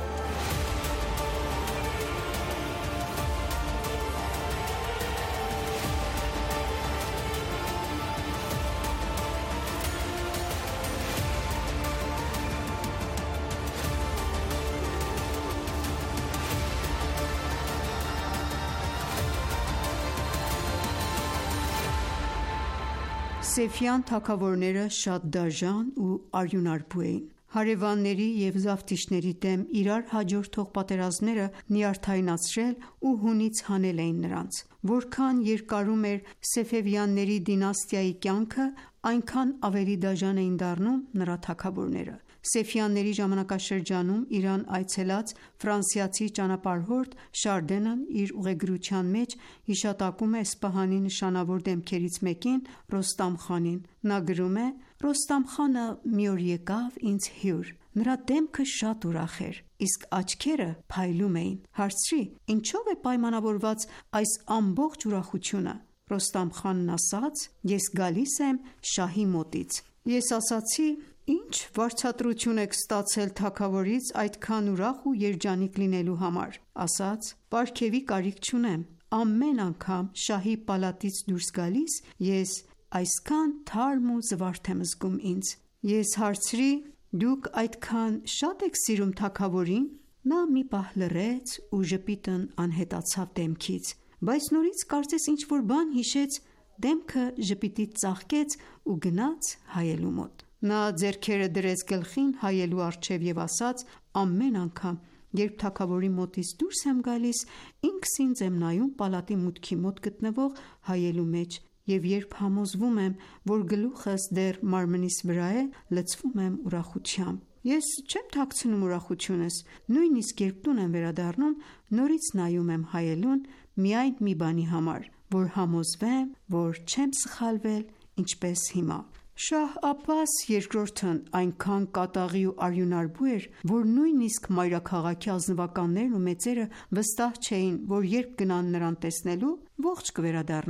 Սեֆյան թագավորները շատ դաժան ու արյունարբու էին։ Հարևանների և զավթիչների դեմ իրար հաջորդող պատերազմները նյարդայնացրել ու հունից հանել էին նրանց։ Որքան երկարում էր Սեֆևյանների դինաստիայի կյանքը, այնքան ավելի դաժան էին դառնում նրա թագավորները։ Սեֆյանների ժամանակաշրջանում Իրան այցելած ֆրանսիացի ճանապարհորդ Շարդենն իր ուղեգրության մեջ հիշատակում է Սպահանի նշանավոր դեմքերից մեկին՝ Ռոստամ խանին։ Նա գրում է. «Ռոստամ խանը մի օր եկավ ինձ հյուր։ Նրա դեմքը շատ ուրախ էր, իսկ աչքերը փայլում էին։ Հարցրի. ինչով է պայմանավորված այս ամբողջ ուրախությունը։ Ռոստամ խանն ասաց. ես գալիս եմ շահի մոտից։ Ես ասացի. ինչ վարձատրություն եք ստացել թագավորից այդքան ուրախ ու երջանիկ լինելու համար։ Ասաց. պարգևի կարիք չունեմ։ Ամեն անգամ շահի պալատից դուրս գալիս, ես այսքան թարմ ու զվարթ եմ զգում ինձ։ Ես հարցրի. դուք այդքան շատ եք սիրում թագավորին։ Նա մի պահ լռեց ու ժպիտն անհետացավ դեմքից, բայց նորից կարծես ինչ-որ բան հիշեց, դեմքը ժպիտից ծաղկեց ու գնաց հայելու մոտ։ Նա ձեռքերը դրեց գլխին հայելու առջև և ասաց. ամեն անգամ, երբ թագավորի մոտից դուրս եմ գալիս, ինքս ինձ եմ նայում պալատի մուտքի մոտ գտնվող հայելու մեջ, և երբ համոզվում եմ, որ գլուխս դեռ մարմնիս վրա է, լցվում եմ ուրախությամբ։ Ես չեմ թաքցնում ուրախությունս, նույնիսկ երբ տուն եմ վերադառնում, նորից նայում եմ հայելուն միայն մի բանի համար, որ համոզվեմ, որ չեմ սխալվել, ինչպես հիմա»։ Շահ Աբբաս II-ն այնքան կատաղի ու արյունարբու էր, որ նույնիսկ մայրաքաղաքի ազնվականներն ու մեծերը վստահ չէին, որ երբ գնան նրան տեսնելու, ողջ կվերադառնան։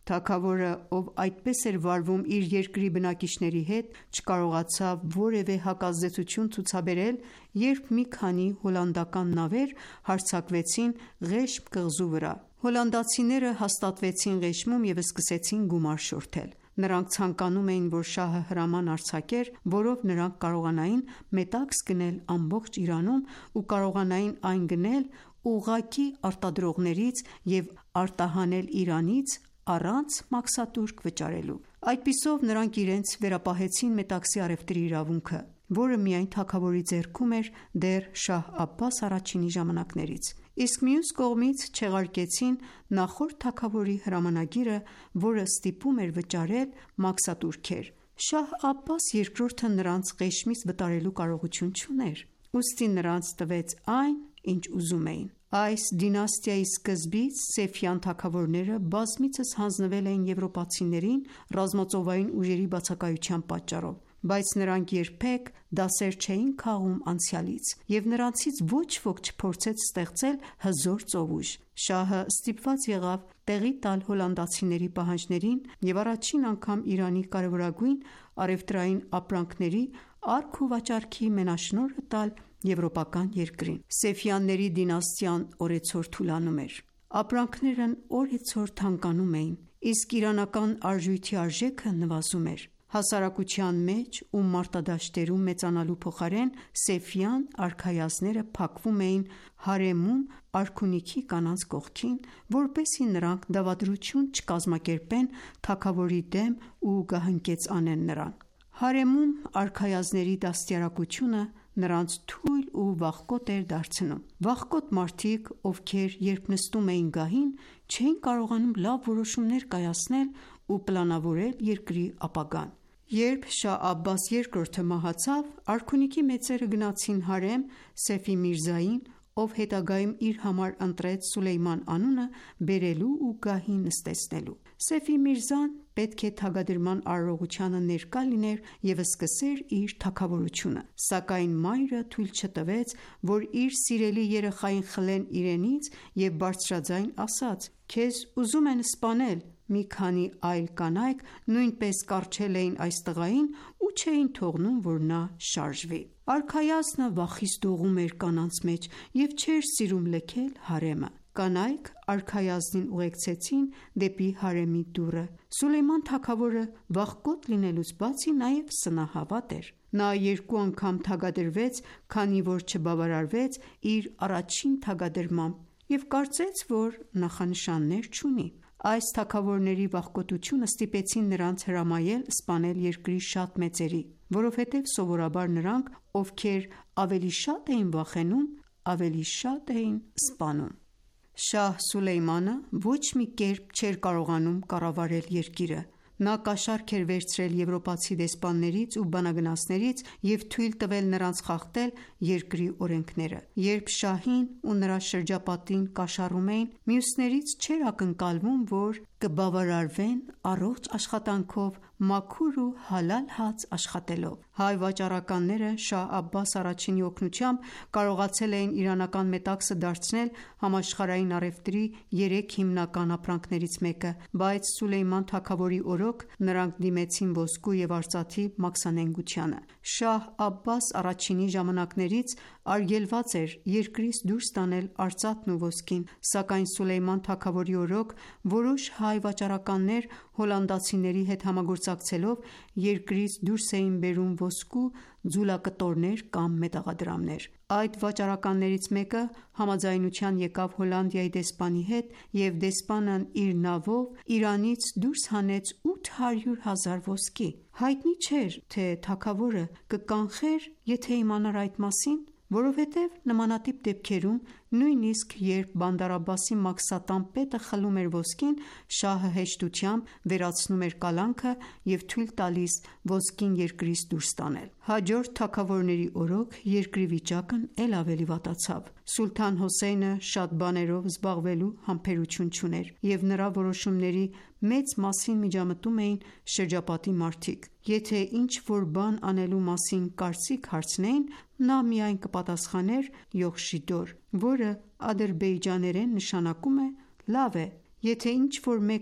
Թագավորը, ով այդպես էր վարվում իր երկրի բնակիչների հետ, չկարողացավ որևէ հակազդեցություն ցուցաբերել, երբ մի քանի հոլանդական նավեր հարձակվեցին Ղեշմ կղզու վրա։ Հոլանդացիները հաստատվեցին Ղեշմում և սկսեցին գումար շորթել։ Նրանք ցանկանում էին, որ շահը հրաման արձակեր, որով նրանք կարողանային մետաքս գնել ամբողջ Իրանում ու կարողանային այն գնել ուղղակի արտադրողներից և արտահանել Իրանից առանց մաքսատուրք վճարելու։ Այդպիսով նրանք իրենց վերապահեցին մետաքսի առևտրի իրավունքը, որը միայն թագավորի ձեռքում էր դեռ Շահ Աբբաս առաջինի ժամանակներից, իսկ մյուս կողմից չեղարկեցին նախորդ թագավորի հրամանագիրը, որը ստիպում էր վճարել մաքսատուրքեր։ Շահ Աբբաս II-ը նրանց Ղեշմից վտարելու կարողություն չուներ, ուստի նրանց տվեց այն, ինչ ուզում էին։ Այս դինաստիայի սկզբից Սեֆյան թագավորները բազմիցս հանձնվել էին եվրոպացիներին ռազմածովային ուժերի բացակայության պատճառով, բայց նրանք երբեք դասեր չէին քաղում անցյալից, և նրանցից ոչ ոք չփորձեց ստեղծել հզոր ծովուժ։ Շահը ստիպված եղավ տեղի տալ հոլանդացիների պահանջներին և առաջին անգամ Իրանի կարևորագույն առևտրային ապրանքների առք ու վաճառքի մենաշնորհը տալ եվրոպական երկրին։ Սեֆյանների դինաստիան օրեցօր թուլանում էր, ապրանքներն օրեցօր թանկանում էին, իսկ իրանական արժույթի արժեքը նվազում էր։ Հասարակության մեջ ու մարտադաշտերում մեծանալու փոխարեն Սեֆյան արքայազնները փակվում էին հարեմում արքունիքի կանանց կողքին, որպեսզի նրանք դավադրություն չկազմակերպեն թագավորի դեմ ու գահընկեց անեն նրան։ Հարեմում արքայազնների դաստիարակությունը նրանց թույլ ու վախկոտ էր դարձնում։ Վախկոտ մարդիկ, ովքեր երբ նստում էին գահին, չէին կարողանում լավ որոշումներ կայացնել ու պլանավորել երկրի ապագան։ Երբ Շահ Աբբաս II-ը մահացավ, արքունիքի մեծերը գնացին հարեմ Սեֆի Միրզային, ով հետագայում իր համար ընտրեց Սուլեյման անունը բերելու ու գահին նստեցնելու։ Սեֆի Միրզան պետք է թագադրման արարողությանը ներկա լիներ և սկսեր իր թագավորությունը, սակայն մայրը թույլ չտվեց, որ իր սիրելի երեխային խլեն իրենից և բարձրաձայն ասաց. «Քեզ ուզում են սպանել»։ Մի քանի այլ կանայք նույնպես կառչել էին այս տղային ու չէին թողնում, որ նա շարժվի։ Արքայազնը վախից դողում էր կանանց մեջ և չէր սիրում լքել հարեմը։ Կանայք արքայազնին ուղեկցեցին դեպի հարեմի դուռը։ Սուլեյման թագավորը վախկոտ լինելուց բացի նաև սնահավատ էր։ Նա 2 անգամ թագադրվեց, քանի որ չբավարարվեց իր առաջին թագադրմամբ և կարծեց, որ նախանշաններ չունի։ Այս թագավորների վախկոտությունը ստիպեցին նրանց հրամայել սպանել երկրի շատ մեծերի, որովհետև սովորաբար նրանք, ովքեր ավելի շատ էին վախենում, ավելի շատ էին սպանում։ Շահ Սուլեյմանը ոչ մի կերպ չէր կարողանում կառավարել երկիրը։ Նա կաշառք էր վերցրել եվրոպացի դեսպաններից ու բանագնացներից և թույլ տվել նրանց խախտել երկրի օրենքները։ Երբ շահին ու նրա շրջապատին կաշառում էին, մյուսներից չէր ակնկալվում, որ կբավարարվեն առողջ աշխատանքով, մաքուր ու հալալ հաց աշխատելով։ Հայ վաճառականները Շահ Աբբաս I-ի օգնությամբ կարողացել էին իրանական մետաքսը դարձնել համաշխարհային առևտրի 3 հիմնական ապրանքներից մեկը, բայց Սուլեյման թագավորի օրոք նրանք դիմեցին ոսկու և արծաթի մաքսանենգությանը։ Շահ Աբբաս I-ի ժամանակներից արգելված էր երկրից դուրս տանել արծաթն ու ոսկին, սակայն Սուլեյման թագավորի օրոք որոշ հայ վաճառականներ հոլանդացիների հետ համագործակցելով երկրից դուրս էին բերում ոսկու ձուլակտորներ կամ մետաղադրամներ։ Այդ վաճառականներից մեկը համաձայնության եկավ Հոլանդիայի դեսպանի հետ և դեսպանն իր նավով Իրանից դուրս հանեց 800,000 ոսկի։ Հայտնի չէր, թե թագավորը կկանխեր, եթե իմանար այդ մասին, որովհետև նմանատիպ դեպքերում, նույնիսկ երբ Բանդար Աբբասի մաքսատան պետը խլում էր ոսկին, շահը հեշտությամբ վերացնում էր կալանքը և թույլ տալիս ոսկին երկրից դուրս տանել։ Հաջորդ թագավորների օրոք երկրի վիճակն էլ ավելի վատացավ։ Սուլթան Հոսեյնը շատ բաներով զբաղվելու համբերություն չուներ, և նրա որոշումների մեծ մասին միջամտում էին շրջապատի մարդիկ։ Եթե ինչ-որ բան անելու մասին կարծիք հարցնեին, նա միայն կպատասխաներ «Յոխշիդոր», որը ադրբեջաներեն նշանակում է «լավ է»։ Եթե ինչ-որ մեկը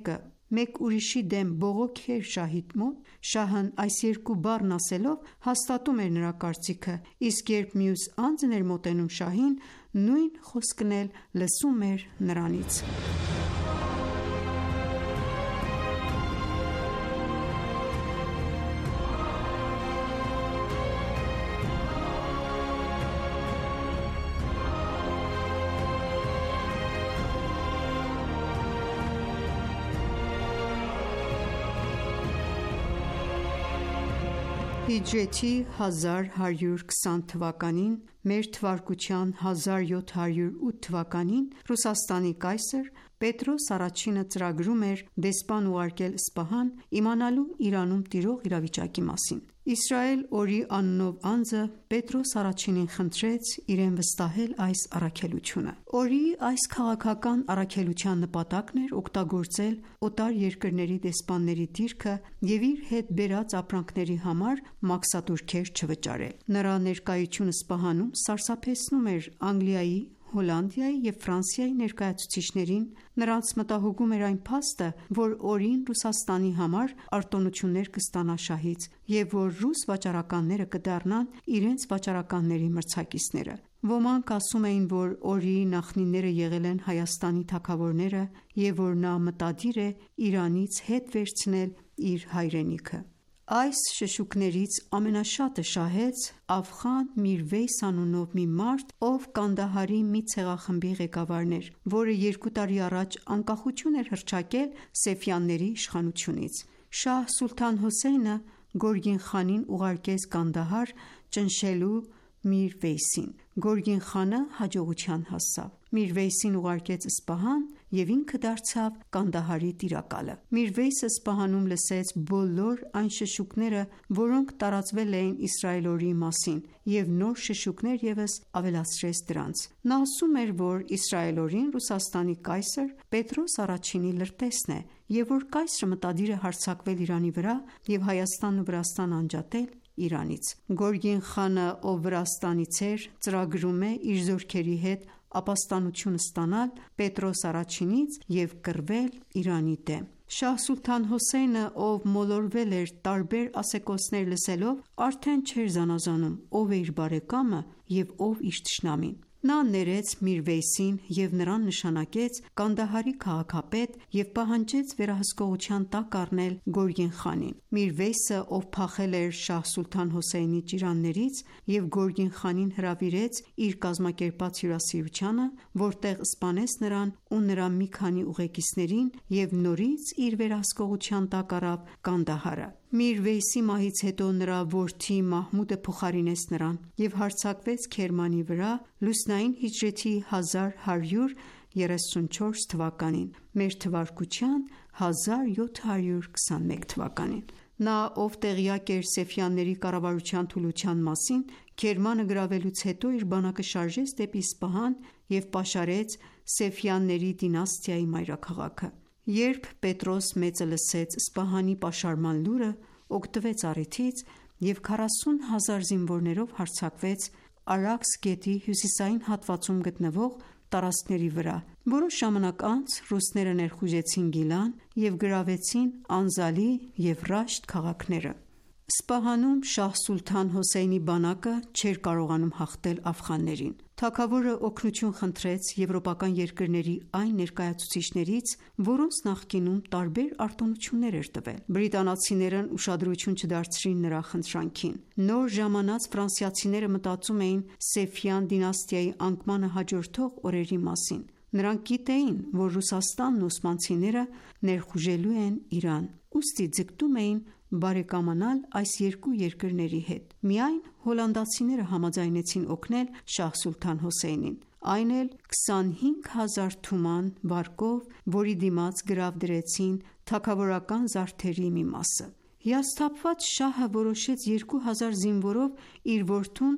մեկ ուրիշի դեմ բողոքեր շահիդ մոտ, շահն այս երկու բառն ասելով հաստատում էր նրա կարծիքը, իսկ երբ մյուս անձն էր մոտենում շահին, նույն խոսքն էլ լսում էր նրանից։ Հիջրեթի 1120 թվականին, մեր թվարկության 1708 թվականին Ռուսաստանի կայսր Պետրոս Առաջինը ծրագրում էր դեսպան ուղարկել Սպահան՝ իմանալու Իրանում տիրող իրավիճակի մասին։ Իսրայել Օրի անունով անձը Պետրոս Առաջինին խնդրեց իրեն վստահել այս առաքելությունը։ Օրիի այս քաղաքական առաքելության նպատակն էր օգտագործել օտար երկրների դեսպանների դիրքը և իր հետ բերած ապրանքների համար մաքսատուրքեր չվճարել։ Նրա ներկայությունը Սպահանում սարսափեցնում էր Անգլիայի, Հոլանդիայի և Ֆրանսիայի ներկայացուցիչներին։ Նրանց մտահոգում էր այն փաստը, որ Օրին Ռուսաստանի համար արտոնություններ կստանա շահից և որ ռուս վաճառականները կդառնան իրենց վաճառականների մրցակիցները։ Ոմանք ասում էին, որ Օրիի նախնիները եղել են Հայաստանի թագավորները և որ նա մտադիր է Իրանից հետ վերցնել իր հայրենիքը։ Այս շշուկներից ամենաշատը շահեց Աֆղան Միրվեյս անունով մի մարդ, ով Կանդահարի մի ցեղախմբի ղեկավարն էր, որը 2 տարի առաջ անկախություն էր հռչակել Սեֆյանների իշխանությունից։ Շահ Սուլթան Հոսեյնը Գորգին խանին ուղարկեց Կանդահար ճնշելու Միրվեյսին։ Գորգին խանը հաջողության հասավ։ Միրվեյսին ուղարկեց Սպահան և ինքը դարձավ Կանդահարի տիրակալը։ Միրվեյսը Սպահանում լսեց բոլոր այն շշուկները, որոնք տարածվել էին Իսրայել Օրիի մասին, և նոր շշուկներ ևս ավելացրեց դրանց։ Նա ասում էր, որ Իսրայել Օրին Ռուսաստանի կայսր Պետրոս Առաջինի լրտեսն է և որ կայսրը մտադիր է հարձակվել Իրանի վրա և Հայաստանն ու Վրաստանը անջատել Իրանից։ Գորգին խանը, ով Վրաստանից էր, ծրագրում է իր զորքերի հետ ապաստանություն ստանալ Պետրոս Առաջինից և կռվել Իրանի դեմ։ Շահ Սուլթան Հոսեյնը, ով մոլորվել էր տարբեր ասեկոսներ լսելով, արդեն չէր զանազանում ով է իր բարեկամը և ով իր թշնամին։ Նա ներեց Միրվեյսին և նրան նշանակեց Կանդահարի քաղաքապետ և պահանջեց վերահսկողության տակ առնել Գորգին խանին։ Միրվեյսը, ով փախել էր Շահ Սուլթան Հոսեյնի ճիրաններից և Գորգին խանին հրավիրեց իր կազմակերպած հյուրասիրությանը, որտեղ սպանեց նրան ու նրա մի քանի ուղեկիցներին և նորից իր վերահսկողության տակ առավ Կանդահարը։ Միրվեյսի մահից հետո նրա որդի Մահմուդը փոխարինեց նրան և հարձակվեց Քերմանի վրա լուսնային հիջրեթի 1134 թվականին, մեր թվարկության 1721 թվականին։ Նա, ով տեղյակ էր Սեֆյանների կառավարության թուլության մասին, Քերմանը գրավելուց հետո իր բանակը շարժեց դեպի Սպահան և պաշարեց Սեֆյանների դինաստիայի մայրաքաղաքը։ Երբ Պետրոս մեծը լսեց Սպահանի պաշարման լուրը, օգտվեց առիթից և 40,000 զինվորներով հարձակվեց Արաքս գետի հյուսիսային հատվածում գտնվող տարածքների վրա։ Որոշ ժամանակ անց ռուսները ներխուժեցին Գիլան և գրավեցին Անզալի և Ռաշտ քաղաքները։ Սպահանում Շահ Սուլթան Հոսեյնի բանակը չէր կարողանում հաղթել աֆղաններին։ Թագավորը օգնություն խնդրեց եվրոպական երկրների այն ներկայացուցիչներից, որոնց նախկինում տարբեր արտոնություններ էր տվել։ Բրիտանացիներն ուշադրություն չդարձրին նրա խնդրանքին։ Նոր ժամանած ֆրանսիացիները մտածում էին Սեֆյան դինաստիայի անկմանը հաջորդող օրերի մասին։ Նրանք գիտեին, որ Ռուսաստանն ու օսմանցիները ներխուժելու են Իրան, ուստի ձգտում էին բարեկամանալ այս երկու երկրների հետ։ Միայն հոլանդացիները համաձայնեցին օգնել Շահ Սուլթան Հոսեյնին, այն էլ 25,000 թուման վարկով, որի դիմաց գրավ դրեցին թագավորական զարդերի մի մասը։ Հիասթափված շահը որոշեց 2000 զինվորով իր որդուն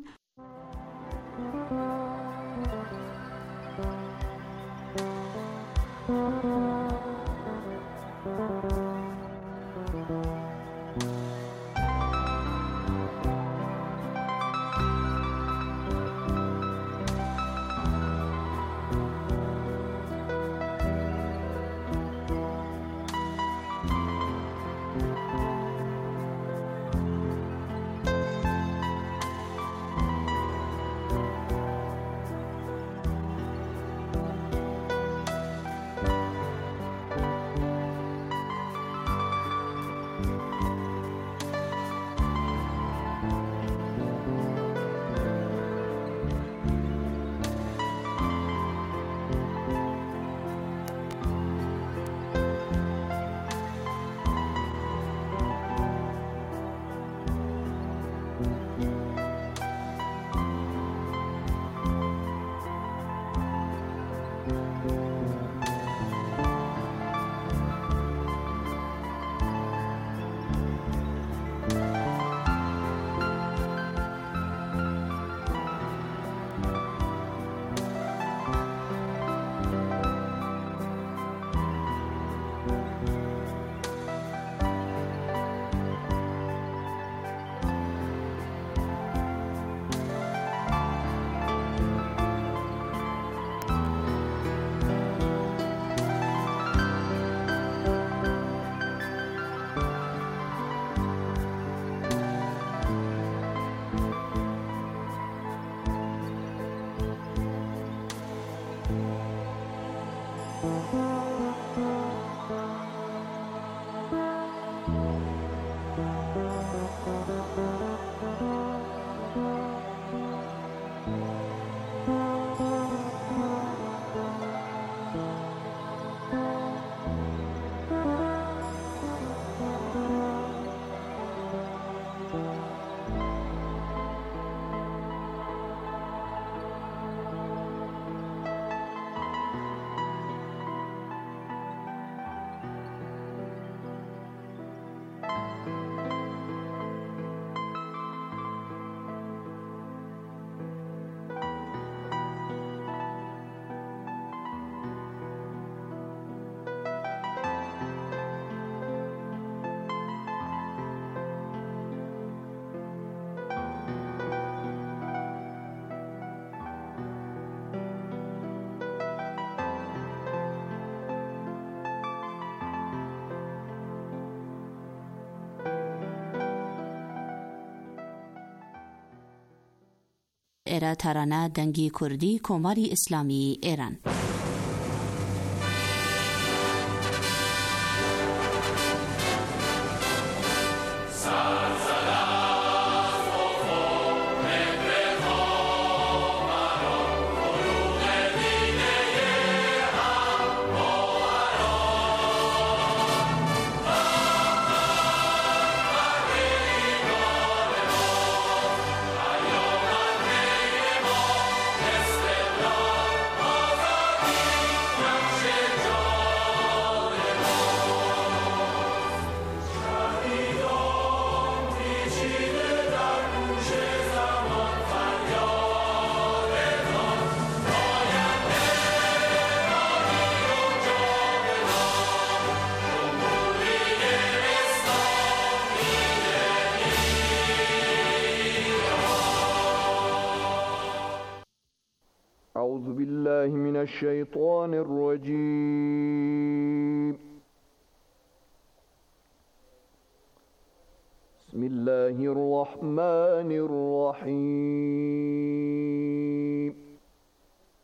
era tarana dangi Kurdi Komari Islami Iran. أعوذ بالله من الشيطان الرجيم. بسم الله الرحمن الرحيم.